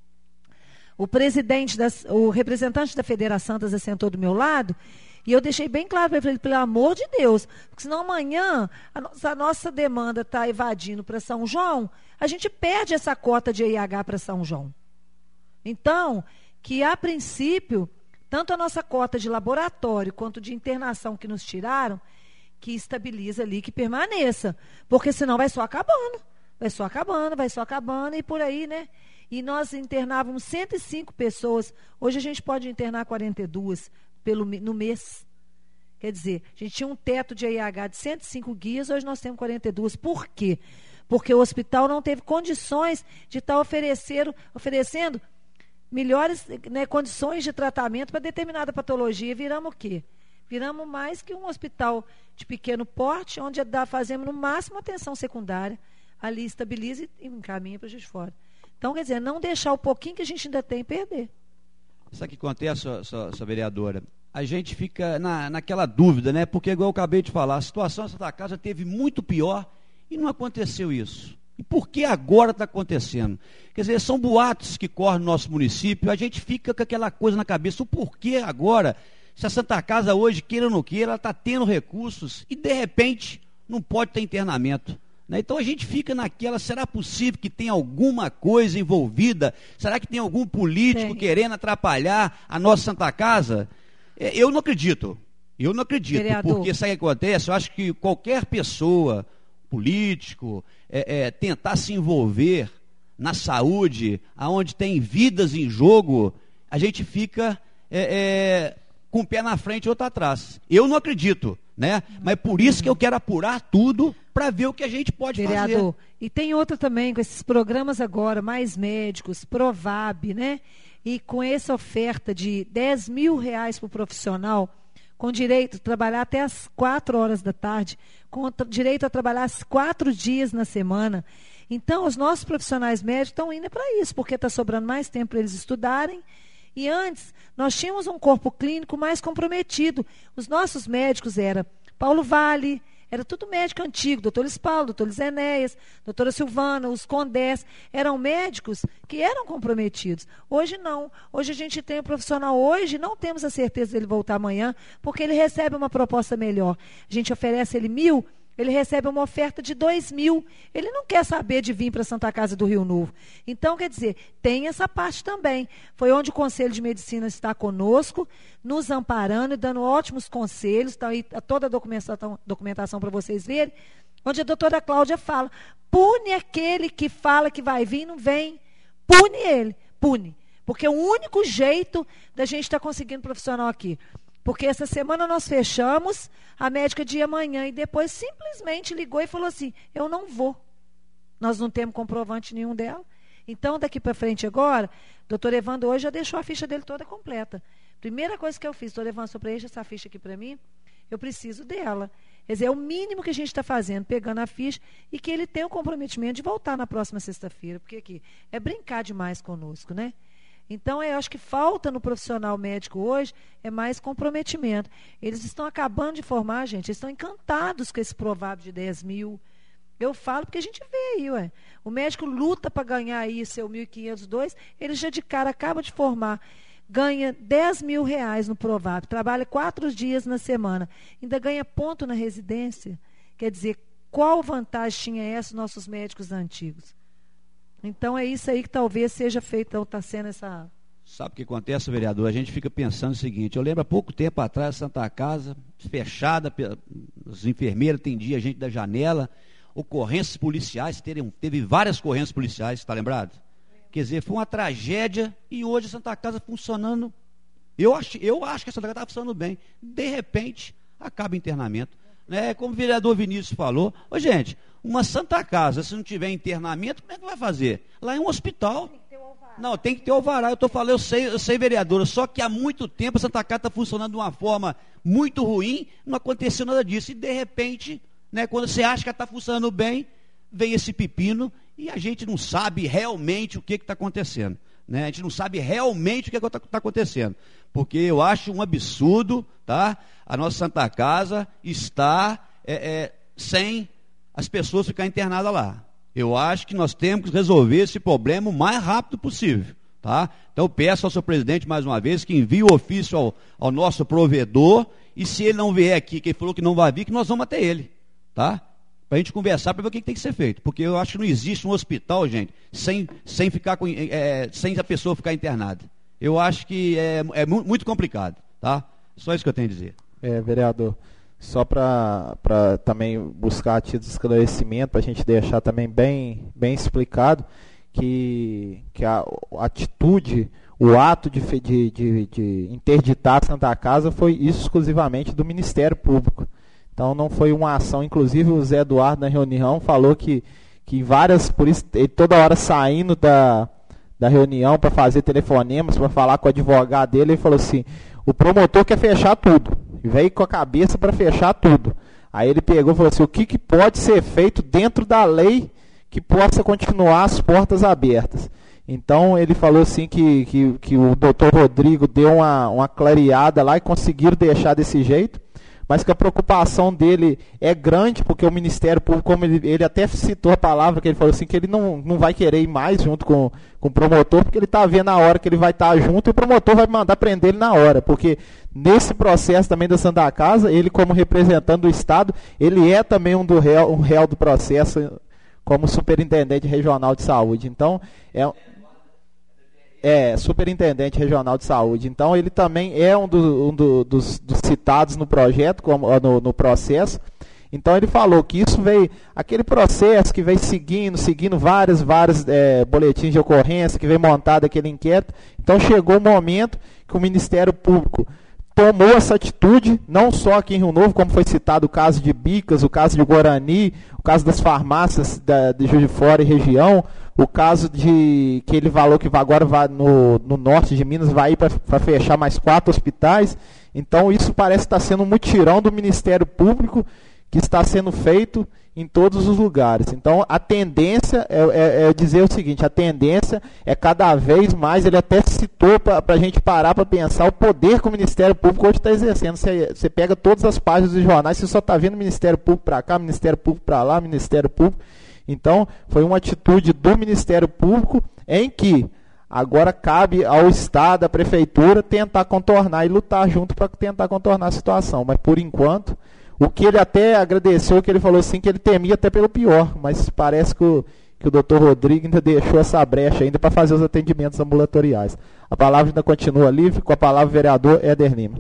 O representante da Federação se sentou do meu lado, e eu deixei bem claro para ele, pelo amor de Deus, porque senão amanhã a nossa demanda está evadindo para São João, a gente perde essa cota de AIH para São João. Então, que a princípio, tanto a nossa cota de laboratório quanto de internação que nos tiraram, que estabiliza ali, que permaneça. Porque senão vai só acabando, e por aí, né? e nós internávamos 105 pessoas. Hoje a gente pode internar 42 no mês. Quer dizer, a gente tinha um teto de IH de 105 guias, hoje nós temos 42. Por quê? Porque o hospital não teve condições de estar oferecendo melhores, né, condições de tratamento para determinada patologia. Viramos o quê? Viramos mais que um hospital de pequeno porte, onde fazemos no máximo atenção secundária, ali estabiliza e encaminha para a gente fora. Então, quer dizer, não deixar o pouquinho que a gente ainda tem perder. Sabe o que acontece, sua vereadora? A gente fica naquela dúvida, né? Porque, igual eu acabei de falar, a situação da Santa Casa teve muito pior e não aconteceu isso. E por que agora está acontecendo? Quer dizer, são boatos que correm no nosso município, a gente fica com aquela coisa na cabeça, o porquê agora, se a Santa Casa hoje, queira ou não queira, ela está tendo recursos e, de repente, não pode ter internamento. Né? Então a gente fica naquela, será possível que tenha alguma coisa envolvida? Será que tem algum político querendo atrapalhar a nossa Santa Casa? Eu não acredito. Vereador. Porque sabe o que acontece? Eu acho que qualquer pessoa, político, tentar se envolver na saúde, aonde tem vidas em jogo, a gente fica com um pé na frente e outro atrás. Eu não acredito, né? Mas por isso que eu quero apurar tudo para ver o que a gente pode Vereador, fazer. E tem outra também, com esses programas agora, Mais Médicos, Provab, né? E com essa oferta de R$10.000 para o profissional, com direito a trabalhar até as 4 horas da tarde, com direito a trabalhar 4 dias na semana. Então, os nossos profissionais médicos estão indo para isso, porque está sobrando mais tempo para eles estudarem. E antes, nós tínhamos um corpo clínico mais comprometido. Os nossos médicos eram Paulo Vale, era tudo médico antigo, doutor Luiz Paulo, doutor Luiz Enéas, doutora Silvana, os Condés, eram médicos que eram comprometidos. Hoje não. Hoje a gente tem um profissional, hoje não temos a certeza dele voltar amanhã, porque ele recebe uma proposta melhor. A gente oferece ele 1.000, ele recebe uma oferta de 2.000. Ele não quer saber de vir para a Santa Casa do Rio Novo. Então, quer dizer, tem essa parte também. Foi onde o Conselho de Medicina está conosco, nos amparando e dando ótimos conselhos. Está aí toda a documentação para vocês verem. Onde a doutora Cláudia fala, pune aquele que fala que vai vir e não vem. Pune ele, pune. Porque é o único jeito da gente estar conseguindo profissional aqui. Porque essa semana nós fechamos, a médica de amanhã, e depois simplesmente ligou e falou assim, eu não vou. Nós não temos comprovante nenhum dela. Então, daqui para frente agora, doutor Evandro hoje já deixou a ficha dele toda completa. Primeira coisa que eu fiz, doutor Evandro, só preencha essa ficha aqui para mim, eu preciso dela. Quer dizer, é o mínimo que a gente está fazendo, pegando a ficha, e que ele tenha o comprometimento de voltar na próxima sexta-feira, porque aqui é brincar demais conosco, né? Então, eu acho que falta no profissional médico hoje é mais comprometimento. Eles estão acabando de formar, gente, eles estão encantados com esse provável de 10.000. Eu falo porque a gente vê aí, ué. O médico luta para ganhar aí seu 1.502, ele já de cara acaba de formar, ganha R$10.000 no provável, trabalha 4 dias na semana, ainda ganha ponto na residência. Quer dizer, qual vantagem tinha essa nossos médicos antigos? Então, é isso aí que talvez seja feito, então está sendo essa... Sabe o que acontece, vereador? A gente fica pensando o seguinte, eu lembro há pouco tempo atrás, Santa Casa, fechada, as enfermeiras atendiam a gente da janela, ocorrências policiais, teve várias ocorrências policiais, está lembrado? Quer dizer, foi uma tragédia e hoje a Santa Casa funcionando, eu acho que a Santa Casa está funcionando bem, de repente, acaba o internamento. Né? Como o vereador Vinícius falou, gente, uma Santa Casa, se não tiver internamento, como é que vai fazer? Lá é um hospital. Não, tem que ter o alvará. Eu estou falando, eu sei, vereadora, só que há muito tempo a Santa Casa está funcionando de uma forma muito ruim, não aconteceu nada disso. E de repente, né, quando você acha que está funcionando bem, vem esse pepino e a gente não sabe realmente o que está acontecendo. Né? A gente não sabe realmente o que está acontecendo. Porque eu acho um absurdo, tá? A nossa Santa Casa está sem as pessoas ficarem internadas lá. Eu acho que nós temos que resolver esse problema o mais rápido possível. Tá? Então eu peço ao senhor presidente mais uma vez que envie o ofício ao nosso provedor e se ele não vier aqui, que ele falou que não vai vir, que nós vamos até ele. Tá? Para a gente conversar, para ver o que tem que ser feito. Porque eu acho que não existe um hospital, gente, sem a pessoa ficar internada. Eu acho que é muito complicado. Tá? Só isso que eu tenho a dizer. Vereador, só para também buscar a título de esclarecimento, para a gente deixar também bem explicado, que a atitude, o ato de interditar a Santa Casa foi exclusivamente do Ministério Público. Então não foi uma ação, inclusive o Zé Eduardo na reunião falou que várias, por isso ele toda hora saindo da reunião para fazer telefonemas, para falar com o advogado dele, ele falou assim, o promotor quer fechar tudo, e veio com a cabeça para fechar tudo. Aí ele pegou e falou assim, o que pode ser feito dentro da lei que possa continuar as portas abertas. Então ele falou assim que o doutor Rodrigo deu uma clareada lá e conseguiram deixar desse jeito, mas que a preocupação dele é grande, porque o Ministério Público, como ele até citou a palavra, que ele falou assim, que ele não vai querer ir mais junto com o promotor, porque ele está vendo a hora que ele vai estar junto e o promotor vai mandar prender ele na hora, porque nesse processo também da Santa Casa, ele como representante do Estado, ele é também um réu do processo como superintendente regional de saúde. Então, superintendente regional de saúde. Então, ele também é um dos citados no projeto, no processo. Então, ele falou que isso veio, aquele processo que veio seguindo vários boletins de ocorrência, que veio montado aquele inquérito. Então, chegou o momento que o Ministério Público tomou essa atitude, não só aqui em Rio Novo, como foi citado o caso de Bicas, o caso de Guarani, o caso das farmácias de Juiz de Fora e região, o caso de que ele falou que agora vai no norte de Minas, vai ir para fechar mais 4 hospitais. Então isso parece estar sendo um mutirão do Ministério Público que está sendo feito em todos os lugares. Então a tendência é dizer o seguinte, a tendência é cada vez mais, ele até citou para a gente parar para pensar o poder que o Ministério Público hoje está exercendo. Você pega todas as páginas dos jornais, você só está vendo Ministério Público para cá, Ministério Público para lá, Ministério Público. Então foi uma atitude do Ministério Público em que agora cabe ao Estado, à Prefeitura, tentar contornar e lutar junto para tentar contornar a situação. Mas por enquanto, o que ele até agradeceu, que ele falou assim, que ele temia até pelo pior, mas parece que o doutor Rodrigo ainda deixou essa brecha ainda para fazer os atendimentos ambulatoriais. A palavra ainda continua livre, com a palavra o vereador Éder Lima.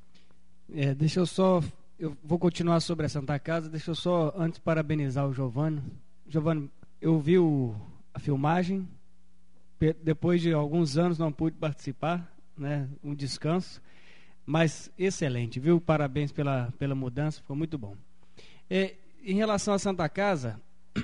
Eu vou continuar sobre a Santa Casa, deixa eu só antes parabenizar o Giovani. Giovani, eu vi a filmagem, depois de alguns anos não pude participar, né, um descanso, mas excelente, viu? Parabéns pela mudança, ficou muito bom. Em relação à Santa Casa,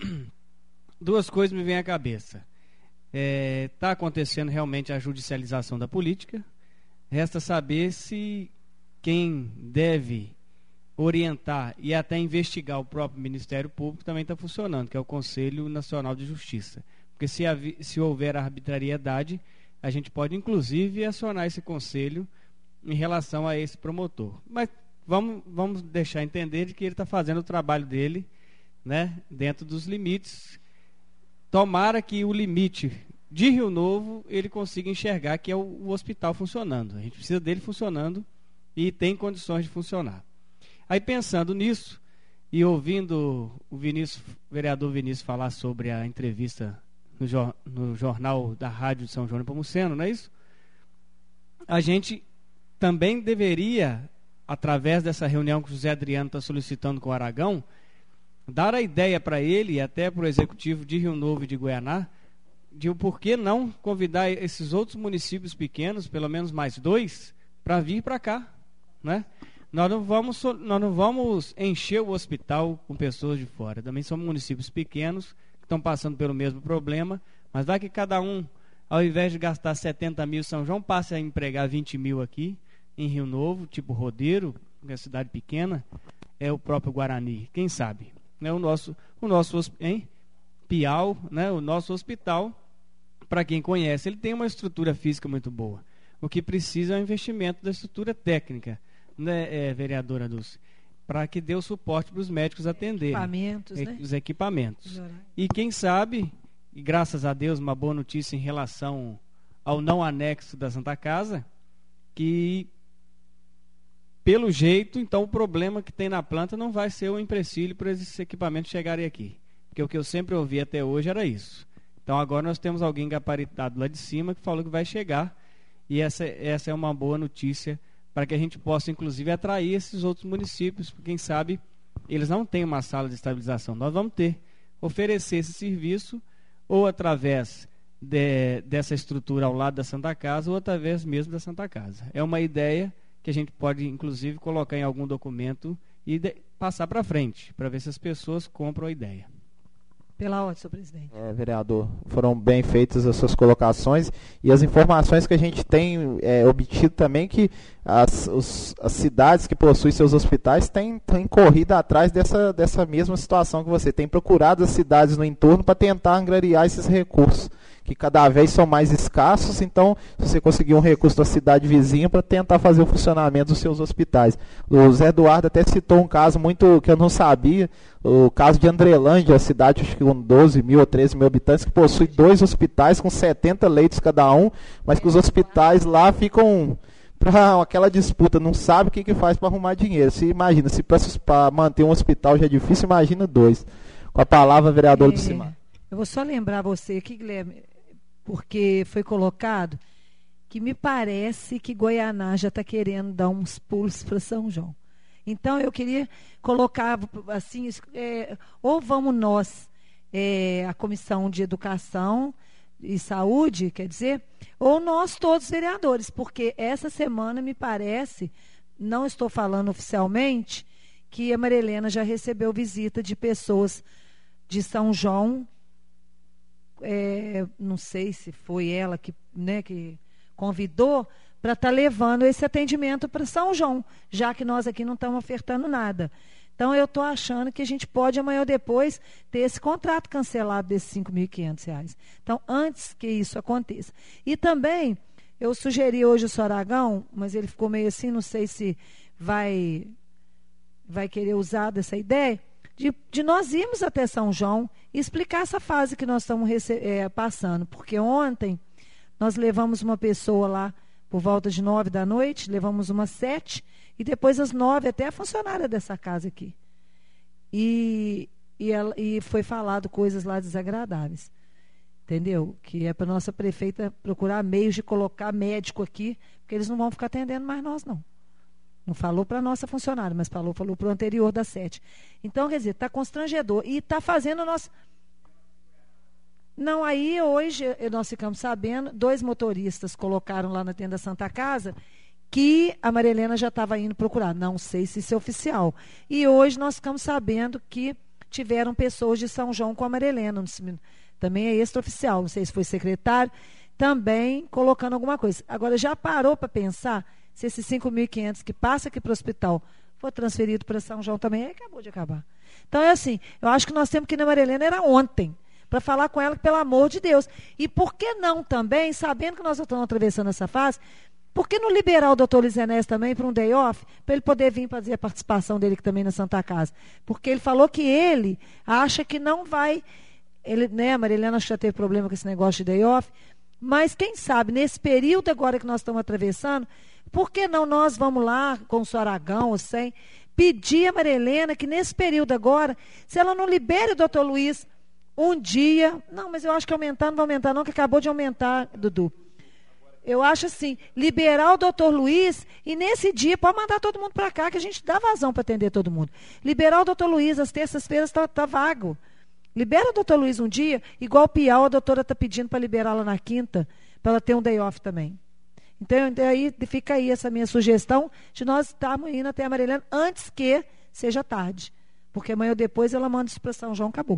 duas coisas me vêm à cabeça. Está acontecendo realmente a judicialização da política, resta saber se quem deve orientar e até investigar o próprio Ministério Público também está funcionando, que é o Conselho Nacional de Justiça. Porque se houver arbitrariedade, a gente pode inclusive acionar esse conselho em relação a esse promotor. Mas vamos deixar entender de que ele está fazendo o trabalho dele, né, dentro dos limites. Tomara que o limite de Rio Novo ele consiga enxergar que é o hospital funcionando. A gente precisa dele funcionando e tem condições de funcionar. Aí pensando nisso e ouvindo o vereador Vinícius falar sobre a entrevista no jornal da Rádio de São João Nepomuceno, não é isso? A gente também deveria, através dessa reunião que o José Adriano está solicitando com o Aragão, dar a ideia para ele e até para o executivo de Rio Novo e de Goianá, de o porquê não convidar esses outros municípios pequenos, pelo menos mais 2, para vir para cá, né? Nós não vamos encher o hospital com pessoas de fora. Também são municípios pequenos que estão passando pelo mesmo problema, mas vai que cada um, ao invés de gastar 70 mil em São João, passe a empregar 20 mil aqui em Rio Novo, tipo Rodeiro, que é cidade pequena, é o próprio Guarani, quem sabe? O nosso Piau, né? O nosso hospital, para quem conhece, ele tem uma estrutura física muito boa. O que precisa é um investimento da estrutura técnica, né, vereadora Dulce, para que dê o suporte para os médicos atenderem. Equipamentos, né? Os equipamentos. E quem sabe, e graças a Deus, uma boa notícia em relação ao não anexo da Santa Casa, que pelo jeito, então o problema que tem na planta não vai ser um empecilho para esses equipamentos chegarem aqui. Porque o que eu sempre ouvi até hoje era isso. Então agora nós temos alguém gabaritado lá de cima que falou que vai chegar, e essa é uma boa notícia para que a gente possa, inclusive, atrair esses outros municípios, porque, quem sabe, eles não têm uma sala de estabilização. Nós vamos oferecer esse serviço, ou através dessa estrutura ao lado da Santa Casa ou através mesmo da Santa Casa. É uma ideia que a gente pode, inclusive, colocar em algum documento e passar para frente, para ver se as pessoas compram a ideia. Pela ordem, senhor presidente. Vereador, foram bem feitas as suas colocações e as informações que a gente tem obtido também que as cidades que possuem seus hospitais têm corrido atrás dessa mesma situação que você tem procurado as cidades no entorno para tentar angariar esses recursos, que cada vez são mais escassos. Então, se você conseguir um recurso da cidade vizinha para tentar fazer o funcionamento dos seus hospitais. O Zé Eduardo até citou um caso muito que eu não sabia, o caso de Andrelândia, a cidade acho que com 12 mil ou 13 mil habitantes, que possui 2 hospitais com 70 leitos cada um, mas que os hospitais lá ficam para aquela disputa, não sabe o que faz para arrumar dinheiro. Se imagina, se para manter um hospital já é difícil, imagina 2. Com a palavra, vereador do Cimar. Eu vou só lembrar você aqui, Guilherme, porque foi colocado que me parece que Goianá já está querendo dar uns pulos para São João. Então, eu queria colocar assim, ou vamos nós, a Comissão de Educação e Saúde, quer dizer, ou nós todos vereadores, porque essa semana me parece, não estou falando oficialmente, que a Maria Helena já recebeu visita de pessoas de São João. Não sei se foi ela que convidou para estar levando esse atendimento para São João, já que nós aqui não estamos ofertando nada. Então, eu estou achando que a gente pode, amanhã ou depois, ter esse contrato cancelado desses R$ 5.500. Então, antes que isso aconteça. E também, eu sugeri hoje o senhor Aragão, mas ele ficou meio assim, não sei se vai querer usar dessa ideia, de nós irmos até São João e explicar essa fase que nós estamos passando. Porque ontem nós levamos uma pessoa lá por volta de 9 da noite, levamos umas 7, e depois às 9 até a funcionária dessa casa aqui. E foi falado coisas lá desagradáveis. Entendeu? Que é para a nossa prefeita procurar meios de colocar médico aqui, porque eles não vão ficar atendendo mais nós, não. Não falou para a nossa funcionária, mas falou para o anterior das 7. Então, quer dizer, está constrangedor. E está fazendo o nosso... Não, aí hoje nós ficamos sabendo, 2 motoristas colocaram lá na tenda da Santa Casa que a Maria Helena já estava indo procurar. Não sei se isso é oficial. E hoje nós ficamos sabendo que tiveram pessoas de São João com a Maria Helena. Também é extraoficial, não sei se foi secretário, também colocando alguma coisa. Agora, já parou para pensar se esses 5.500 que passa aqui para o hospital for transferido para São João também? Acabou de acabar. Então, é assim, eu acho que nós temos que ir na Maria Helena, era ontem, para falar com ela, pelo amor de Deus. E por que não também, sabendo que nós estamos atravessando essa fase, por que não liberar o doutor Luiz Enéas também para um day off, para ele poder vir fazer a participação dele aqui também na Santa Casa? Porque ele falou que ele acha que não vai... a Maria Helena já teve problema com esse negócio de day off, mas quem sabe, nesse período agora que nós estamos atravessando, por que não nós vamos lá, com o senhor Aragão ou sem, pedir a Maria Helena que nesse período agora, se ela não libere o doutor Luiz um dia... Não, mas eu acho que aumentar não vai aumentar não, que acabou de aumentar, Dudu. Eu acho assim, liberar o doutor Luiz e nesse dia pode mandar todo mundo para cá, que a gente dá vazão para atender todo mundo. Liberar o doutor Luiz, às terças-feiras está vago. Libera o doutor Luiz um dia, igual o Piau, a doutora está pedindo para liberá-la na quinta, para ela ter um day off também. Então, aí fica aí essa minha sugestão de nós estarmos indo até a Maria Helena antes que seja tarde. Porque amanhã ou depois ela manda isso para São João, acabou.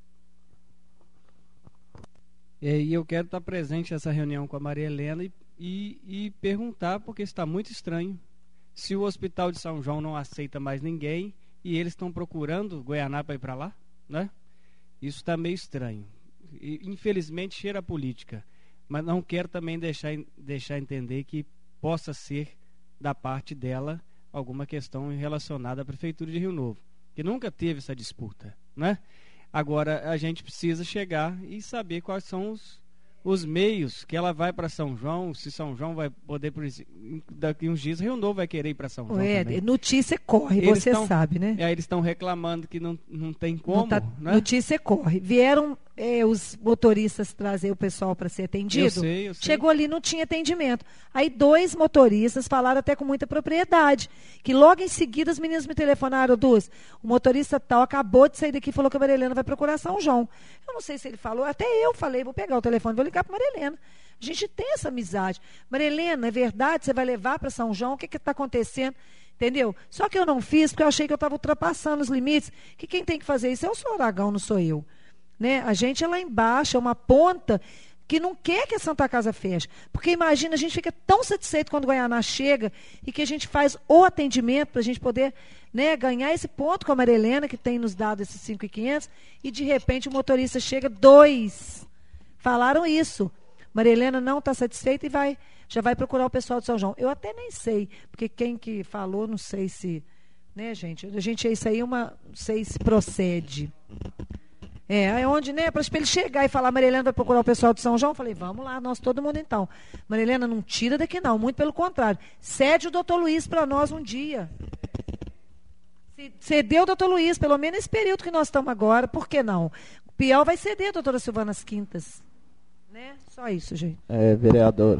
E eu quero estar presente nessa reunião com a Maria Helena e perguntar, porque está muito estranho, se o Hospital de São João não aceita mais ninguém e eles estão procurando Goianá para ir para lá, né? Isso está meio estranho. E, infelizmente, cheira a política. Mas não quero também deixar entender que possa ser, da parte dela, alguma questão relacionada à Prefeitura de Rio Novo, que nunca teve essa disputa, né? Agora, a gente precisa chegar e saber quais são os meios que ela vai para São João, se São João vai poder, daqui uns dias, Rio Novo vai querer ir para São João também. Notícia corre, você sabe, né? Eles estão reclamando que não tem como, né? Notícia corre. Vieram os motoristas trazer o pessoal para ser atendido? Eu sei. Chegou ali, não tinha atendimento. Aí 2 motoristas falaram até com muita propriedade, que logo em seguida as meninas me telefonaram, duas. O motorista tal acabou de sair daqui e falou que a Maria Helena vai procurar São João. Eu não sei se ele falou, até eu falei, vou pegar o telefone, vou ligar para Maria Helena. A gente tem essa amizade. Maria Helena, é verdade? Você vai levar para São João? O que está acontecendo? Entendeu? Só que eu não fiz porque eu achei que eu estava ultrapassando os limites, que quem tem que fazer isso é o senhor Aragão, não sou eu. Né? A gente é lá embaixo, é uma ponta que não quer que a Santa Casa feche. Porque imagina, a gente fica tão satisfeito quando o Guaianá chega e que a gente faz o atendimento para a gente poder, né, ganhar esse ponto com a Maria Helena, que tem nos dado esses 5.500, e de repente o motorista chega, 2. Falaram isso. Maria Helena não está satisfeita e já vai procurar o pessoal de São João. Eu até nem sei, porque quem que falou, não sei se, né, gente? Isso aí não sei se procede. É onde, né, para ele chegar e falar, Maria Helena vai procurar o pessoal de São João, eu falei, vamos lá, nós, todo mundo então. Maria Helena, não tira daqui não, muito pelo contrário. Cede o doutor Luiz para nós um dia. Cedeu o doutor Luiz, pelo menos nesse período que nós estamos agora, por que não? O Piau vai ceder a doutora Silvana às quintas. Né? Só isso, gente. Vereador,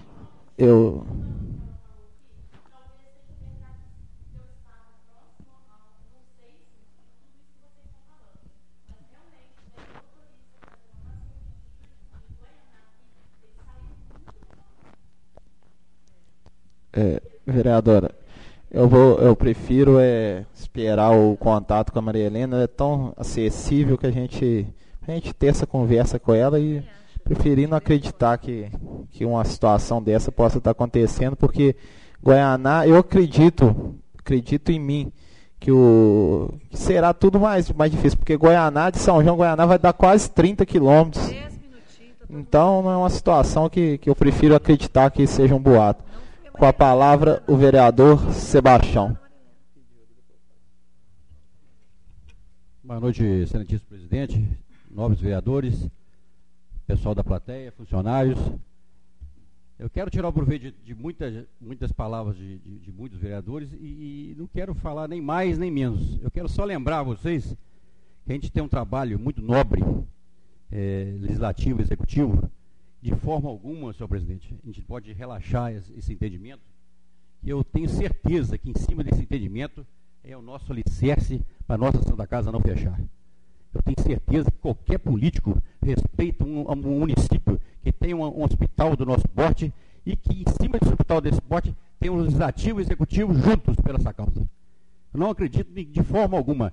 vereadora, eu prefiro esperar o contato com a Maria Helena, é tão acessível que a gente ter essa conversa com ela e preferindo acreditar que uma situação dessa possa estar acontecendo, porque Guaianá, eu acredito em mim, que será tudo mais difícil, porque Guaianá, de São João, Guaianá vai dar quase 30 quilômetros. Então não é uma situação que eu prefiro acreditar que seja um boato. Com a palavra, o vereador Sebastião. Boa noite, excelentíssimo presidente, nobres vereadores, pessoal da plateia, funcionários. Eu quero tirar o proveito de muitas palavras de muitos vereadores e não quero falar nem mais nem menos. Eu quero só lembrar a vocês que a gente tem um trabalho muito nobre, legislativo, executivo. De forma alguma, senhor presidente, a gente pode relaxar esse entendimento. E eu tenho certeza que em cima desse entendimento é o nosso alicerce para a nossa Santa Casa não fechar. Eu tenho certeza que qualquer político respeita um município que tem um hospital do nosso porte e que em cima desse hospital desse porte tem um legislativo e executivo juntos pela essa causa. Eu não acredito de forma alguma.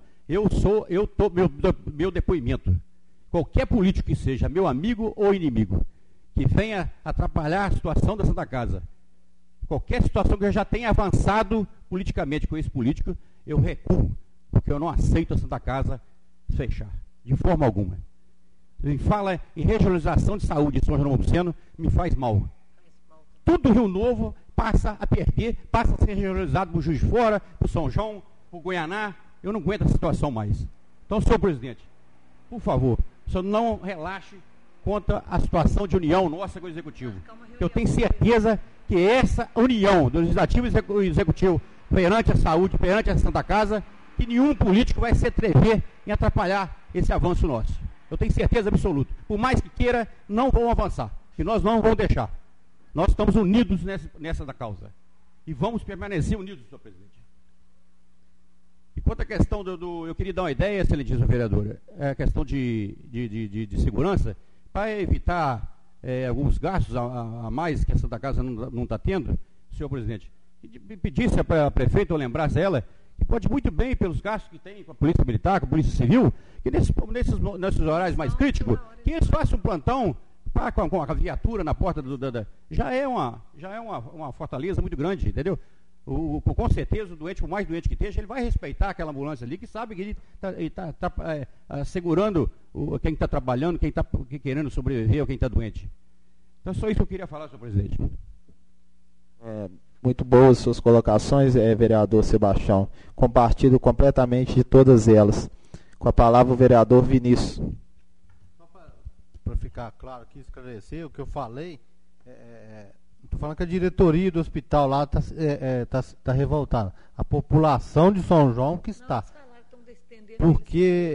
Meu depoimento. Qualquer político que seja, meu amigo ou inimigo, que venha atrapalhar a situação da Santa Casa, qualquer situação que eu já tenha avançado politicamente com esse político, eu recuo, porque eu não aceito a Santa Casa fechar, de forma alguma. Ele fala em regionalização de saúde de São João Nepomuceno, me faz mal. Tudo Rio Novo passa a perder, passa a ser regionalizado para o Juiz de Fora, para o São João, para o Guaianá. Eu não aguento essa situação mais. Então, senhor presidente, por favor, o senhor não relaxe contra a situação de união nossa com o Executivo. Eu tenho certeza que essa união do Legislativo e Executivo perante a saúde, perante a Santa Casa, que nenhum político vai se atrever em atrapalhar esse avanço nosso. Eu tenho certeza absoluta. Por mais que queira, não vão avançar. E nós não vamos deixar. Nós estamos unidos nessa da causa. E vamos permanecer unidos, senhor presidente. E quanto à questão eu queria dar uma ideia, excelentíssima vereadora, a questão de segurança, para evitar alguns gastos a mais que a Santa Casa não está tendo, senhor presidente, pedisse a prefeita ou lembrasse a ela, que pode muito bem, pelos gastos que tem com a Polícia Militar, com a Polícia Civil, que nesses horários mais críticos, que eles façam um plantão com a viatura na porta já é uma fortaleza muito grande, entendeu? Com certeza o doente, por mais doente que esteja, ele vai respeitar aquela ambulância ali, que sabe que ele está segurando quem está trabalhando, quem está querendo sobreviver ou quem está doente. Então, só isso que eu queria falar, senhor presidente. Muito boas suas colocações, vereador Sebastião. Compartilho completamente de todas elas. Com a palavra, o vereador Vinícius. Só para ficar claro aqui, esclarecer, o que eu falei, estou falando que a diretoria do hospital lá está revoltada. A população de São João que está. Porque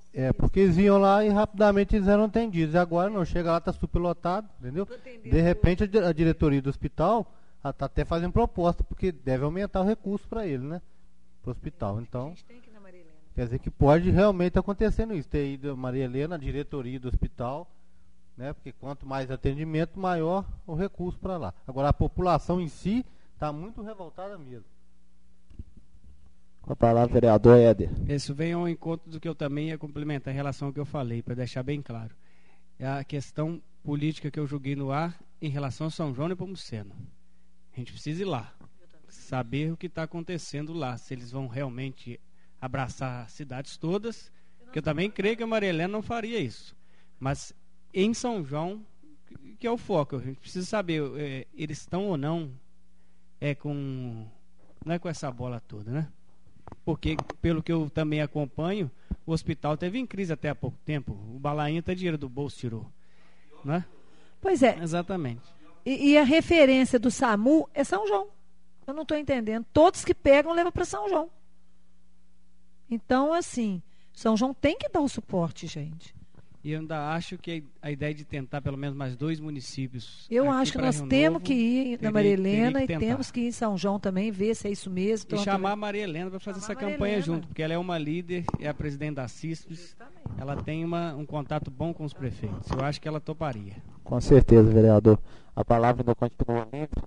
Porque eles iam lá e rapidamente eles eram atendidos. E agora não, chega lá, está superlotado, entendeu? De repente a diretoria do hospital está até fazendo proposta, porque deve aumentar o recurso para ele, né? Para o hospital. Então, quer dizer que pode realmente acontecendo isso. Ter ido a Maria Helena, a diretoria do hospital, né? Porque quanto mais atendimento, maior o recurso para lá. Agora a população em si está muito revoltada mesmo. Com a palavra, vereador Éder. Isso vem ao encontro do que eu também ia complementar em relação ao que eu falei, para deixar bem claro. É a questão política que eu joguei no ar em relação a São João e Nepomuceno. A gente precisa ir lá, saber o que está acontecendo lá, se eles vão realmente abraçar as cidades todas, que eu também creio que a Maria Helena não faria isso. Mas em São João, que é o foco, a gente precisa saber, eles estão ou não, não é com essa bola toda, né? Porque, pelo que eu também acompanho, o hospital teve em crise até há pouco tempo. O Balainha até dinheiro do bolso tirou, né? Pois é. Exatamente. E a referência do SAMU é São João. Eu não estou entendendo. Todos que pegam levam para São João. Então, assim, São João tem que dar o suporte, gente. E eu ainda acho que a ideia de tentar pelo menos mais 2 municípios. Eu acho que nós temos que ir na Maria Helena e temos que ir em São João também, ver se é isso mesmo. E chamar a Maria Helena para fazer essa campanha junto, porque ela é uma líder, é a presidente da CISPES, ela tem um contato bom com os prefeitos. Eu acho que ela toparia. Com certeza, vereador. A palavra ainda continua livre.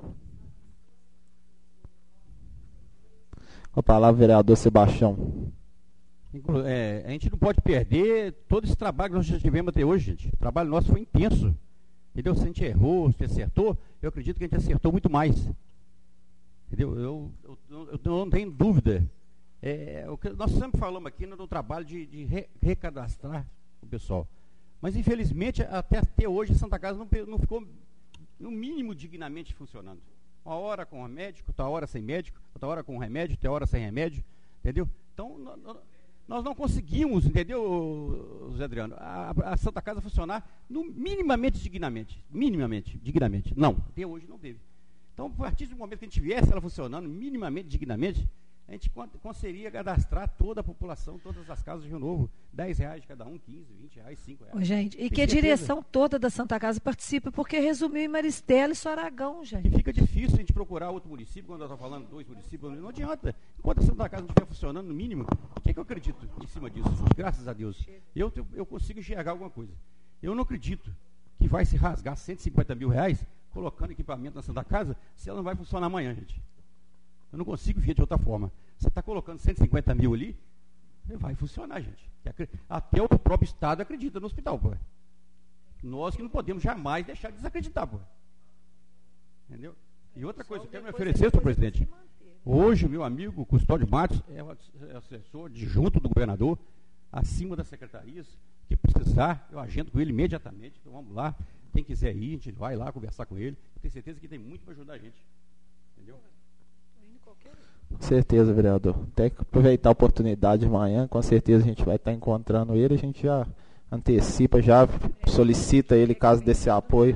Com a palavra, vereador Sebastião. A gente não pode perder todo esse trabalho que nós já tivemos até hoje, gente. O trabalho nosso foi intenso. Entendeu? Se a gente errou, se acertou, eu acredito que a gente acertou muito mais. Entendeu? Eu não tenho dúvida. O que nós sempre falamos aqui no trabalho de recadastrar o pessoal. Mas, infelizmente, até hoje, a Santa Casa não ficou, no mínimo, dignamente funcionando. Uma hora com médico, outra hora sem médico, outra hora com remédio, outra hora sem remédio. Entendeu? Então, nós não conseguimos, entendeu, Zé Adriano, a Santa Casa funcionar minimamente dignamente. Minimamente dignamente. Não, até hoje não teve. Então, a partir do momento que a gente viesse ela funcionando minimamente dignamente, a gente conseguiria cadastrar toda a população, todas as casas de Rio Novo, R$10 de cada um, 15, R$20, R$5. Gente, e que a direção toda da Santa Casa participa, porque resumiu em Maristela e Soragão, gente. E fica difícil a gente procurar outro município, quando nós estamos falando 2 municípios, não adianta. Enquanto a Santa Casa não estiver funcionando, no mínimo, o que é que eu acredito em cima disso? Graças a Deus, eu consigo enxergar alguma coisa. Eu não acredito que vai se rasgar R$150 mil colocando equipamento na Santa Casa, se ela não vai funcionar amanhã, gente. Eu não consigo ver de outra forma. Você está colocando 150 mil ali, vai funcionar, gente. Até o próprio Estado acredita no hospital, pô. Nós que não podemos jamais deixar de desacreditar, pô. Entendeu? E outra coisa, eu quero me oferecer, senhor presidente. Hoje, meu amigo Custódio Matos é assessor adjunto do governador, acima das secretarias. Que precisar, eu agendo com ele imediatamente. Então vamos lá. Quem quiser ir, a gente vai lá conversar com ele. Eu tenho certeza que tem muito para ajudar a gente. Entendeu? Com certeza, vereador. Tem que aproveitar a oportunidade de manhã, com certeza a gente vai estar encontrando ele, a gente já antecipa, já solicita ele caso desse apoio.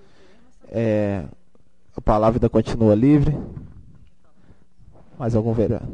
A palavra ainda continua livre. Mais algum vereador?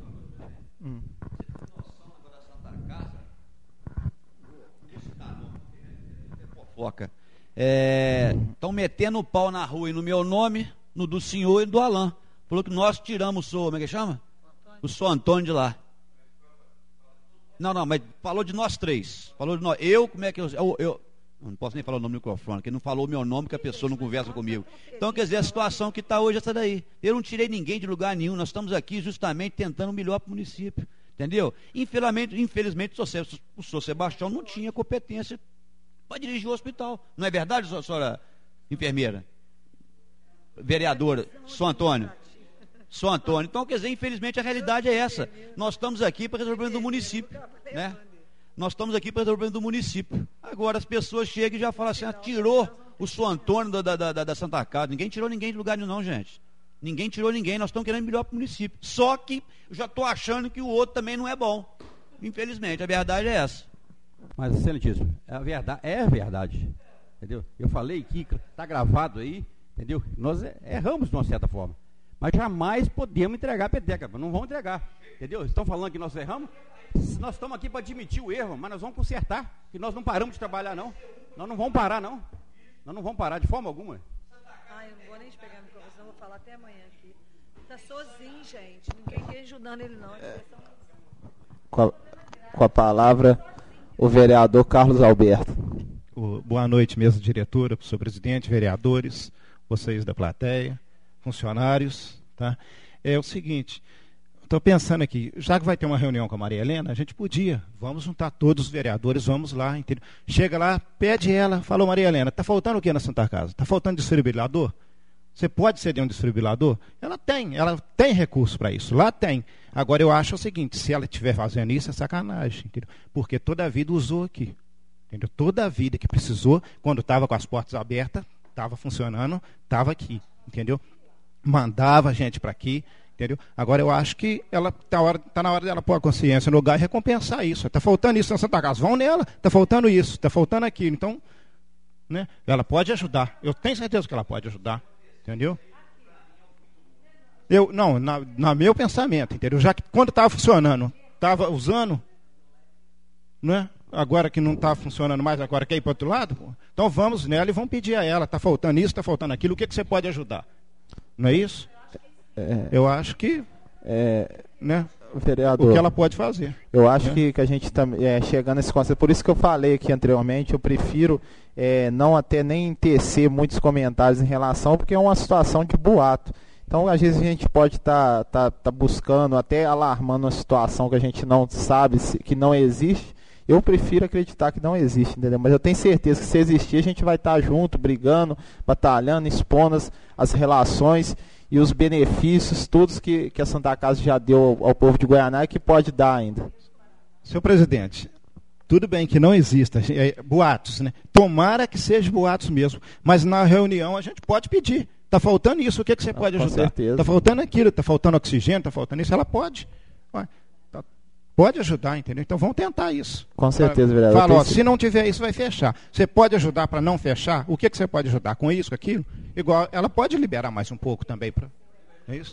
Estão metendo o pau na rua e no meu nome, no do senhor e do Alain. Falou que nós tiramos como é que chama? O senhor Antônio de lá. Não, mas falou de nós 3. Falou de nós. Como é que eu não posso nem falar o nome no microfone, porque não falou o meu nome, que a pessoa não conversa comigo. Então, quer dizer, a situação que está hoje é essa daí. Eu não tirei ninguém de lugar nenhum. Nós estamos aqui justamente tentando o melhor para o município. Entendeu? Infelizmente, o senhor Sebastião não tinha competência para dirigir o hospital. Não é verdade, senhora enfermeira? Vereadora, senhor Antônio. Então, quer dizer, infelizmente a realidade é essa. Nós estamos aqui para resolver o problema do município, né? Nós estamos aqui para resolver o problema do município. Agora as pessoas chegam e já falam assim, tirou o senhor Antônio da Santa Casa. Ninguém tirou ninguém de lugar nenhum, não, gente. Ninguém tirou ninguém, nós estamos querendo melhor para o município. Só que eu já estou achando que o outro também não é bom. Infelizmente, a verdade é essa. Mas, excelentíssimo, é verdade. Entendeu? Eu falei que está gravado aí, entendeu? Nós erramos de uma certa forma. Mas jamais podemos entregar a peteca, não vamos entregar, entendeu? Estão falando que nós erramos? Nós estamos aqui para admitir o erro, mas nós vamos consertar, que nós não paramos de trabalhar, não. Nós não vamos parar, não. Nós não vamos parar de forma alguma. Eu não vou nem te pegar a microfone, eu vou falar até amanhã aqui. Está sozinho, gente. Ninguém ajudando ele, não. Com a palavra, o vereador Carlos Alberto. Boa noite, mesa diretora, professor presidente, vereadores, vocês da plateia, funcionários. Tá? É o seguinte, estou pensando aqui, já que vai ter uma reunião com a Maria Helena, a gente podia, vamos juntar todos os vereadores, vamos lá, entendeu? Chega lá, pede ela, falou, Maria Helena, está faltando o que na Santa Casa? Está faltando distribuidor? Você pode ceder um distribuidor? Ela tem recurso para isso, lá tem. Agora eu acho o seguinte, se ela estiver fazendo isso, é sacanagem, entendeu? Porque toda a vida usou aqui, entendeu? Toda a vida que precisou, quando estava com as portas abertas, estava funcionando, estava aqui, entendeu? Mandava gente para aqui, entendeu? Agora eu acho que ela tá na hora dela pôr a consciência no lugar e recompensar isso. Está faltando isso na Santa Casa, vão nela, está faltando isso, está faltando aquilo. Então, né, ela pode ajudar. Eu tenho certeza que ela pode ajudar, entendeu? Na meu pensamento, entendeu? Já que quando estava funcionando, estava usando, né? Agora que não está funcionando mais, agora quer ir para outro lado, pô. Então vamos nela e vamos pedir a ela, está faltando isso, está faltando aquilo, o que você pode ajudar? Não é isso? Eu acho que, né, vereador, o que ela pode fazer. Eu acho que a gente está chegando nesse conceito. Por isso que eu falei aqui anteriormente, eu prefiro não até nem tecer muitos comentários em relação, porque é uma situação de boato. Então, às vezes a gente pode estar buscando, até alarmando uma situação que a gente não sabe, que não existe. Eu prefiro acreditar que não existe, entendeu? Mas eu tenho certeza que se existir, a gente vai estar junto, brigando, batalhando, expondo as relações e os benefícios, todos que a Santa Casa já deu ao povo de Goiânia e que pode dar ainda. Senhor presidente, tudo bem que não exista boatos, né? Tomara que seja boatos mesmo, mas na reunião a gente pode pedir. Está faltando isso, o que você pode ajudar? Com certeza. Está faltando aquilo, está faltando oxigênio, está faltando isso, ela pode. Pode ajudar, entendeu? Então vamos tentar isso. Com certeza, vereador. Fala, se não tiver isso, vai fechar. Você pode ajudar para não fechar? O que você pode ajudar? Com isso, com aquilo? Igual, ela pode liberar mais um pouco também. É isso?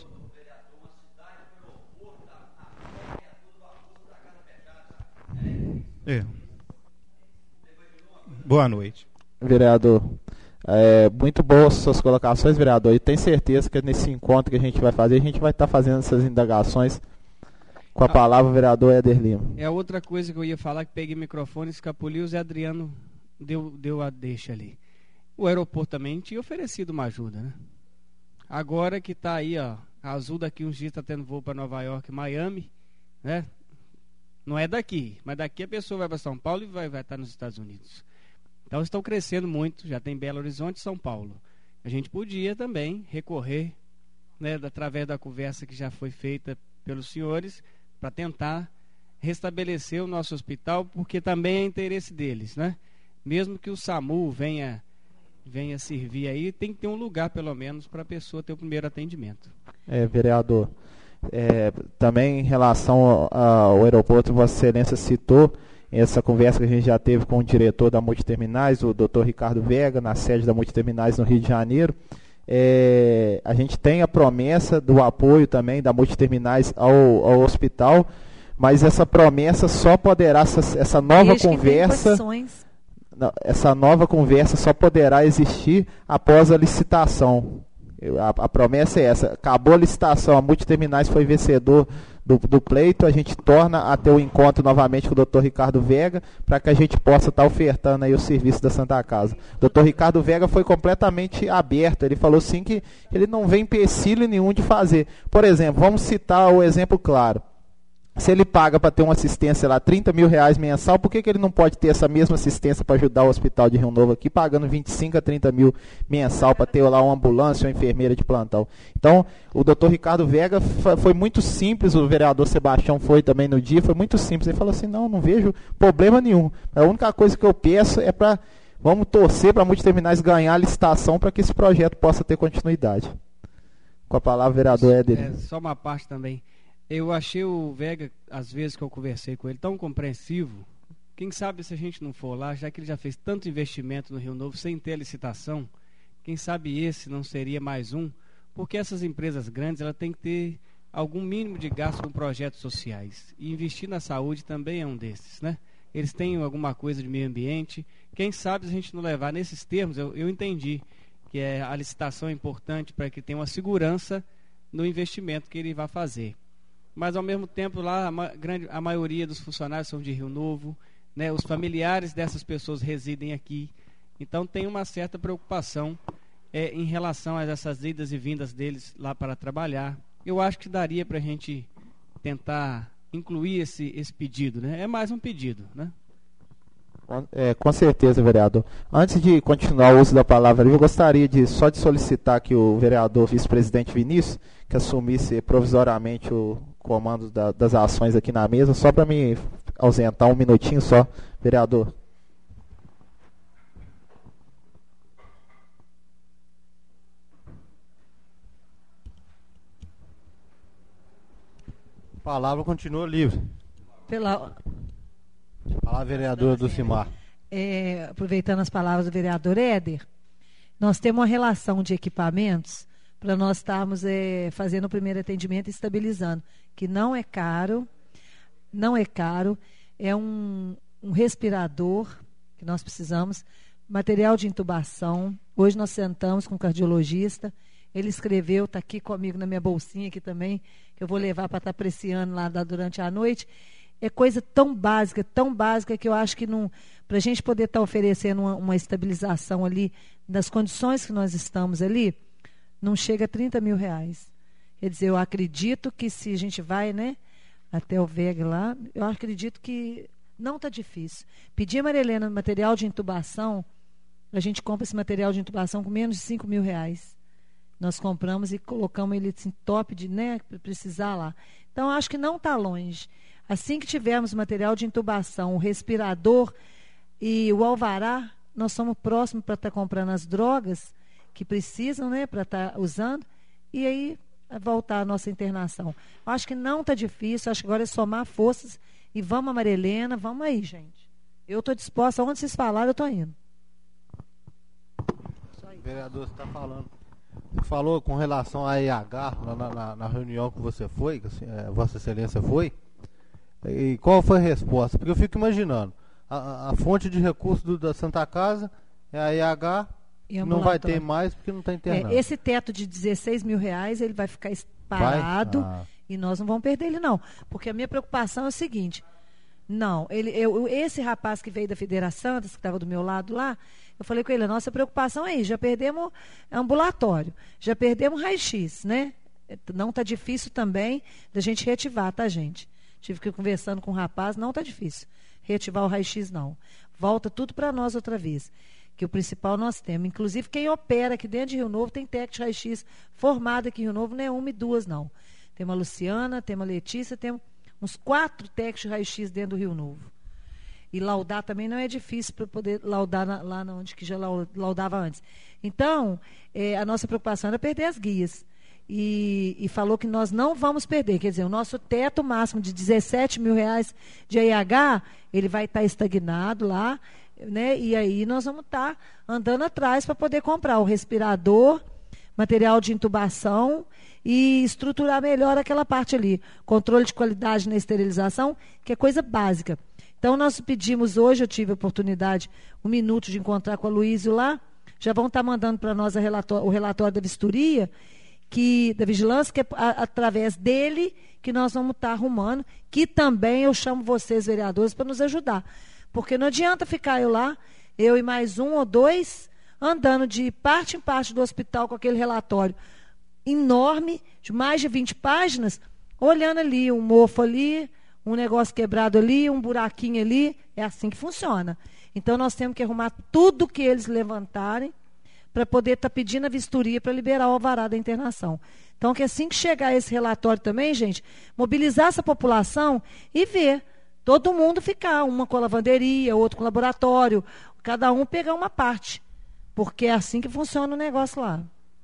Boa noite. Vereador, muito boas suas colocações, vereador. E tenho certeza que nesse encontro que a gente vai fazer, a gente vai estar fazendo essas indagações. Com a palavra, o vereador Éder Lima. É outra coisa que eu ia falar, que peguei o microfone, escapuliu, o Zé Adriano deu a deixa ali. O aeroporto também tinha oferecido uma ajuda, né? Agora que está aí, ó, a Azul daqui uns dias está tendo voo para Nova York e Miami, né? Não é daqui, mas daqui a pessoa vai para São Paulo e vai estar nos Estados Unidos. Então estão crescendo muito, já tem Belo Horizonte e São Paulo. A gente podia também recorrer, né, através da conversa que já foi feita pelos senhores, para tentar restabelecer o nosso hospital, porque também é interesse deles, né? Mesmo que o SAMU venha servir aí, tem que ter um lugar, pelo menos, para a pessoa ter o primeiro atendimento. Vereador, também em relação ao aeroporto, Vossa Excelência citou essa conversa que a gente já teve com o diretor da Multiterminais, o Dr. Ricardo Vega, na sede da Multiterminais no Rio de Janeiro. A gente tem a promessa do apoio também da Multiterminais ao hospital, mas essa promessa só poderá, essa nova conversa só poderá existir após a licitação. A promessa é essa: acabou a licitação, a Multiterminais foi vencedor do pleito, a gente torna a ter o encontro novamente com o Dr. Ricardo Vega, para que a gente possa estar ofertando aí o serviço da Santa Casa. O Dr. Ricardo Vega foi completamente aberto, ele falou sim que ele não vê empecilho nenhum de fazer. Por exemplo, vamos citar o exemplo claro. Se ele paga para ter uma assistência lá, R$30 mil mensal, por que ele não pode ter essa mesma assistência para ajudar o Hospital de Rio Novo aqui, pagando 25 a 30 mil mensal para ter lá uma ambulância, uma enfermeira de plantão? Então, o doutor Ricardo Vega foi muito simples, o vereador Sebastião foi também no dia, foi muito simples. Ele falou assim, não vejo problema nenhum. A única coisa que eu peço é vamos torcer para a Multiterminais ganhar a licitação para que esse projeto possa ter continuidade. Com a palavra, vereador Éder. Só uma parte também. Eu achei o Vega, às vezes que eu conversei com ele, tão compreensivo. Quem sabe se a gente não for lá, já que ele já fez tanto investimento no Rio Novo sem ter licitação, quem sabe esse não seria mais um, porque essas empresas grandes ela tem que ter algum mínimo de gasto com projetos sociais. E investir na saúde também é um desses, né? Eles têm alguma coisa de meio ambiente. Quem sabe a gente não levar nesses termos, eu entendi que a licitação é importante para que tenha uma segurança no investimento que ele vai fazer. Mas, ao mesmo tempo, lá a maioria dos funcionários são de Rio Novo, né? Os familiares dessas pessoas residem aqui. Então, tem uma certa preocupação em relação a essas idas e vindas deles lá para trabalhar. Eu acho que daria para a gente tentar incluir esse pedido, né? É mais um pedido, né? Com certeza, vereador. Antes de continuar o uso da palavra, eu gostaria só de solicitar que o vereador vice-presidente Vinícius, que assumisse provisoriamente o comando das ações aqui na mesa, só para me ausentar um minutinho só, vereador. A palavra continua livre. Fala, vereadora Dulcimar. Aproveitando as palavras do vereador Éder, nós temos uma relação de equipamentos para nós estarmos fazendo o primeiro atendimento e estabilizando, que não é caro, é um respirador que nós precisamos, material de intubação. Hoje nós sentamos com o cardiologista, ele escreveu, está aqui comigo na minha bolsinha aqui também, que eu vou levar para estar apreciando lá durante a noite. É coisa tão básica que eu acho que para a gente poder estar oferecendo uma estabilização ali, das condições que nós estamos ali, não chega a 30 mil reais. Quer dizer, eu acredito que se a gente vai, né, até o VEG lá, eu acredito que não está difícil. Pedir a Maria Helena material de intubação, a gente compra esse material de intubação com menos de 5 mil reais. Nós compramos e colocamos ele assim, top de, né, para precisar lá. Então, acho que não está longe. Assim que tivermos material de intubação, o respirador e o alvará, nós somos próximos para estar comprando as drogas que precisam, né, para estar usando, e aí voltar a nossa internação. Eu acho que não está difícil, acho que agora é somar forças e vamos a Maria Helena, vamos aí, gente. Eu estou disposta, onde vocês falaram, eu estou indo. Vereador, você está falando. Você falou com relação à IH, na reunião que você foi, que Vossa Excelência foi, e qual foi a resposta? Porque eu fico imaginando, a fonte de recursos da Santa Casa é a IH, não vai ter mais porque não está internado. Esse teto de 16 mil reais, ele vai ficar parado e nós não vamos perder ele não, porque a minha preocupação é o seguinte, esse rapaz que veio da Federação, que estava do meu lado lá, eu falei com ele, a nossa preocupação é isso, já perdemos ambulatório, já perdemos raio-x, né? Não está difícil também da gente reativar, tá, gente? Tive que ir conversando com o rapaz, não está difícil reativar o raio-x, não. Volta tudo para nós outra vez, que o principal nós temos. Inclusive, quem opera aqui dentro de Rio Novo tem técnico de raio-x formado aqui em Rio Novo, não é uma e duas, não. Tem uma Luciana, tem uma Letícia, tem uns 4 técnicos de raio-x dentro do Rio Novo. E laudar também não é difícil para poder laudar lá onde que já laudava antes. Então, a nossa preocupação era perder as guias. E falou que nós não vamos perder. Quer dizer, o nosso teto máximo de 17 mil reais de IH, ele vai estar estagnado lá, né? E aí nós vamos estar andando atrás para poder comprar o respirador, material de intubação e estruturar melhor aquela parte ali. Controle de qualidade na esterilização, que é coisa básica. Então, nós pedimos hoje, eu tive a oportunidade, 1 minuto de encontrar com a Luísio lá, já vão estar mandando para nós o relatório da vistoria, da vigilância, que é através dele que nós vamos estar arrumando, que também eu chamo vocês, vereadores, para nos ajudar. Porque não adianta ficar eu e mais 1 ou 2, andando de parte em parte do hospital com aquele relatório enorme, de mais de 20 páginas, olhando ali, um mofo ali, um negócio quebrado ali, um buraquinho ali, é assim que funciona. Então, nós temos que arrumar tudo que eles levantarem para poder estar pedindo a vistoria para liberar o alvará da internação. Então, que assim que chegar esse relatório também, gente, mobilizar essa população e ver todo mundo ficar, uma com a lavanderia, outro com o laboratório, cada um pegar uma parte, porque é assim que funciona o negócio lá.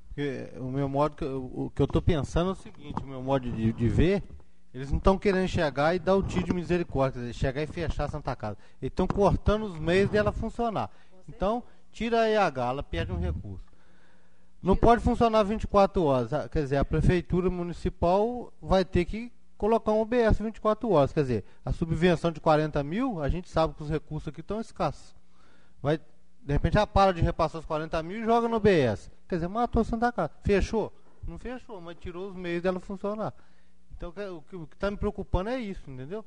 O meu modo, o que eu estou pensando é o seguinte, o meu modo de ver, eles não estão querendo chegar e dar o tiro de misericórdia, quer dizer, chegar e fechar a Santa Casa. Eles estão cortando os meios dela funcionar. Então, tira a IH, ela perde um recurso. Não pode funcionar 24 horas. Quer dizer, a prefeitura municipal vai ter que colocar um OBS 24 horas. Quer dizer, a subvenção de 40 mil, a gente sabe que os recursos aqui estão escassos. De repente ela para de repassar os 40 mil e joga no OBS. Quer dizer, matou a Santa Casa. Fechou? Não fechou, mas tirou os meios dela funcionar. Então o que está me preocupando é isso, entendeu?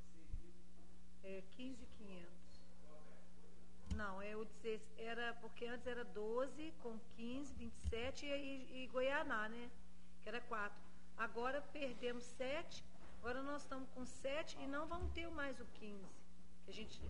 É 15.500. Não, era porque antes era 12 com 15, 27 e Goianá, né? Que era 4. Agora perdemos 7. Agora nós estamos com 7 e não vamos ter mais o 15. Que a gente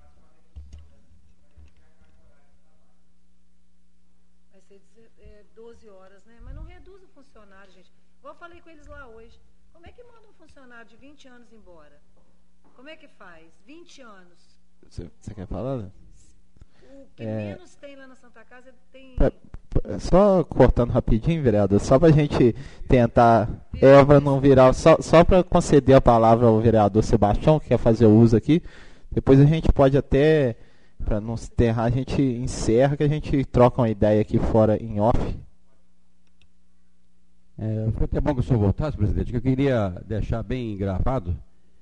vai ser 12 horas, né? Mas não reduz o funcionário, gente. Eu falei com eles lá hoje. Como é que manda um funcionário de 20 anos embora? Como é que faz? 20 anos. Você quer falar, né? O que menos tem lá na Santa Casa tem... Só cortando rapidinho, vereador, só para a gente tentar, para não virar, só para conceder a palavra ao vereador Sebastião, que quer fazer o uso aqui, depois a gente pode até, para não se enterrar, a gente encerra, que a gente troca uma ideia aqui fora em off. Foi até bom que o senhor voltasse, presidente, que eu queria deixar bem gravado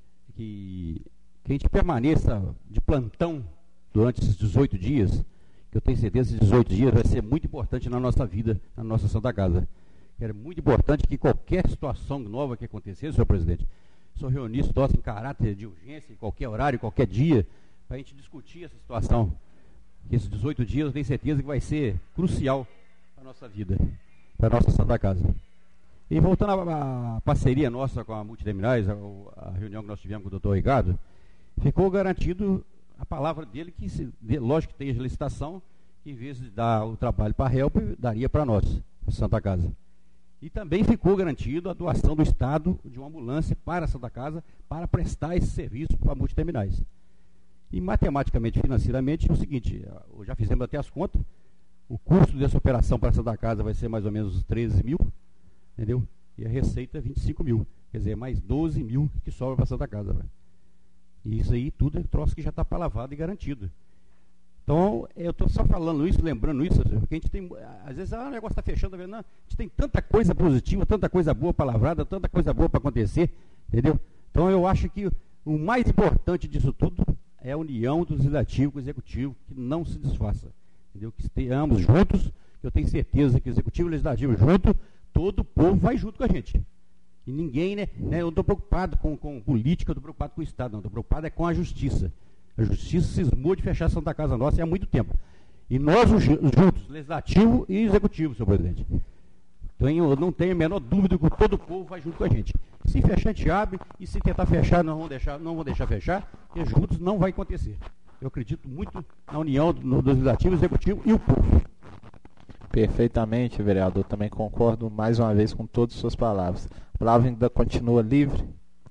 que a gente permaneça de plantão durante esses 18 dias, que eu tenho certeza que esses 18 dias vai ser muito importante na nossa vida, na nossa Santa Casa. Era muito importante que qualquer situação nova que acontecesse, senhor presidente, o senhor reunisse nós em caráter de urgência, em qualquer horário, qualquer dia, para a gente discutir essa situação. Esses 18 dias eu tenho certeza que vai ser crucial para a nossa vida, para a nossa Santa Casa. E voltando à parceria nossa com a Multiterminais, a reunião que nós tivemos com o doutor Ricardo, ficou garantido a palavra dele que, lógico que tem a licitação, que em vez de dar o trabalho para a Help, daria para nós, para Santa Casa. E também ficou garantido a doação do Estado de uma ambulância para a Santa Casa para prestar esse serviço para Multiterminais. E matematicamente, financeiramente, é o seguinte, já fizemos até as contas, o custo dessa operação para a Santa Casa vai ser mais ou menos 13 mil, entendeu? E a receita é 25 mil, quer dizer, mais 12 mil que sobra para a Santa Casa. Véio. E isso aí tudo é troço que já está palavado e garantido. Então, eu estou só falando isso, lembrando isso, porque a gente tem, às vezes, o negócio está fechando, não, a gente tem tanta coisa positiva, tanta coisa boa palavrada, tanta coisa boa para acontecer, entendeu? Então, eu acho que o mais importante disso tudo é a união do legislativo com o executivo, que não se desfaça, entendeu? Que estejamos juntos, que eu tenho certeza que o executivo e o legislativo junto, todo o povo vai junto com a gente. E ninguém, né eu não estou preocupado com política, eu estou preocupado com o Estado, não, estou preocupado com a justiça. A justiça cismou de fechar a Santa Casa Nossa há muito tempo. E nós juntos, legislativo e executivo, senhor presidente. Então, eu não tenho a menor dúvida que todo o povo vai junto com a gente. Se fechar, a gente abre, e se tentar fechar, não vão deixar fechar, porque juntos não vai acontecer. Eu acredito muito na união do legislativo, executivo e o povo. Perfeitamente, vereador. Também concordo mais uma vez com todas as suas palavras. A palavra ainda continua livre.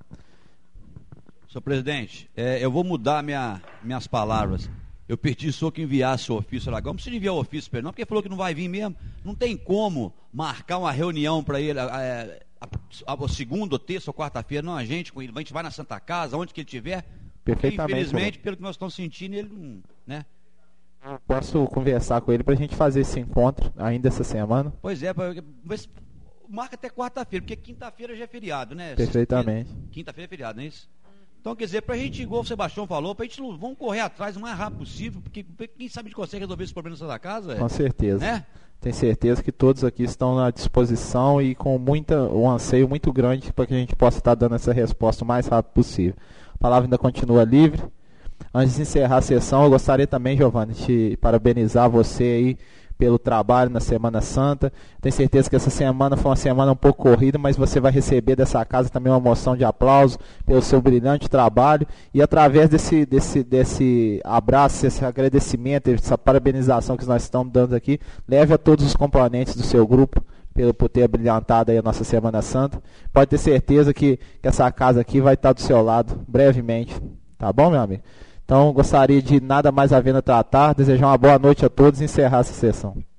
Senhor presidente, eu vou mudar minhas palavras. Eu pedi o senhor que enviasse o ofício Aragão. Não precisa enviar o ofício para ele, não, porque falou que não vai vir mesmo. Não tem como marcar uma reunião para ele a segunda, ou terça ou quarta-feira. Não, a gente vai na Santa Casa, onde que ele estiver. Perfeitamente. Infelizmente, pelo que nós estamos sentindo, ele não, né? Posso conversar com ele para a gente fazer esse encontro ainda essa semana? Pois é, marca até quarta-feira, porque quinta-feira já é feriado, né? Perfeitamente. Quinta-feira é feriado, não é isso? Então, quer dizer, para a gente, igual o Sebastião falou, para a gente vamos correr atrás o mais rápido possível, porque quem sabe a gente consegue resolver esse problema da casa. Com certeza. Né? Tenho certeza que todos aqui estão à disposição e com um anseio muito grande para que a gente possa estar dando essa resposta o mais rápido possível. A palavra ainda continua livre. Antes de encerrar a sessão, eu gostaria também, Giovanni, de parabenizar você aí pelo trabalho na Semana Santa. Tenho certeza que essa semana foi uma semana um pouco corrida, mas você vai receber dessa casa também uma moção de aplauso pelo seu brilhante trabalho. E através desse abraço, esse agradecimento, essa parabenização que nós estamos dando aqui, leve a todos os componentes do seu grupo por ter brilhantado aí a nossa Semana Santa. Pode ter certeza que essa casa aqui vai estar do seu lado brevemente. Tá bom, meu amigo? Então, gostaria de nada mais havendo a tratar, desejar uma boa noite a todos e encerrar essa sessão.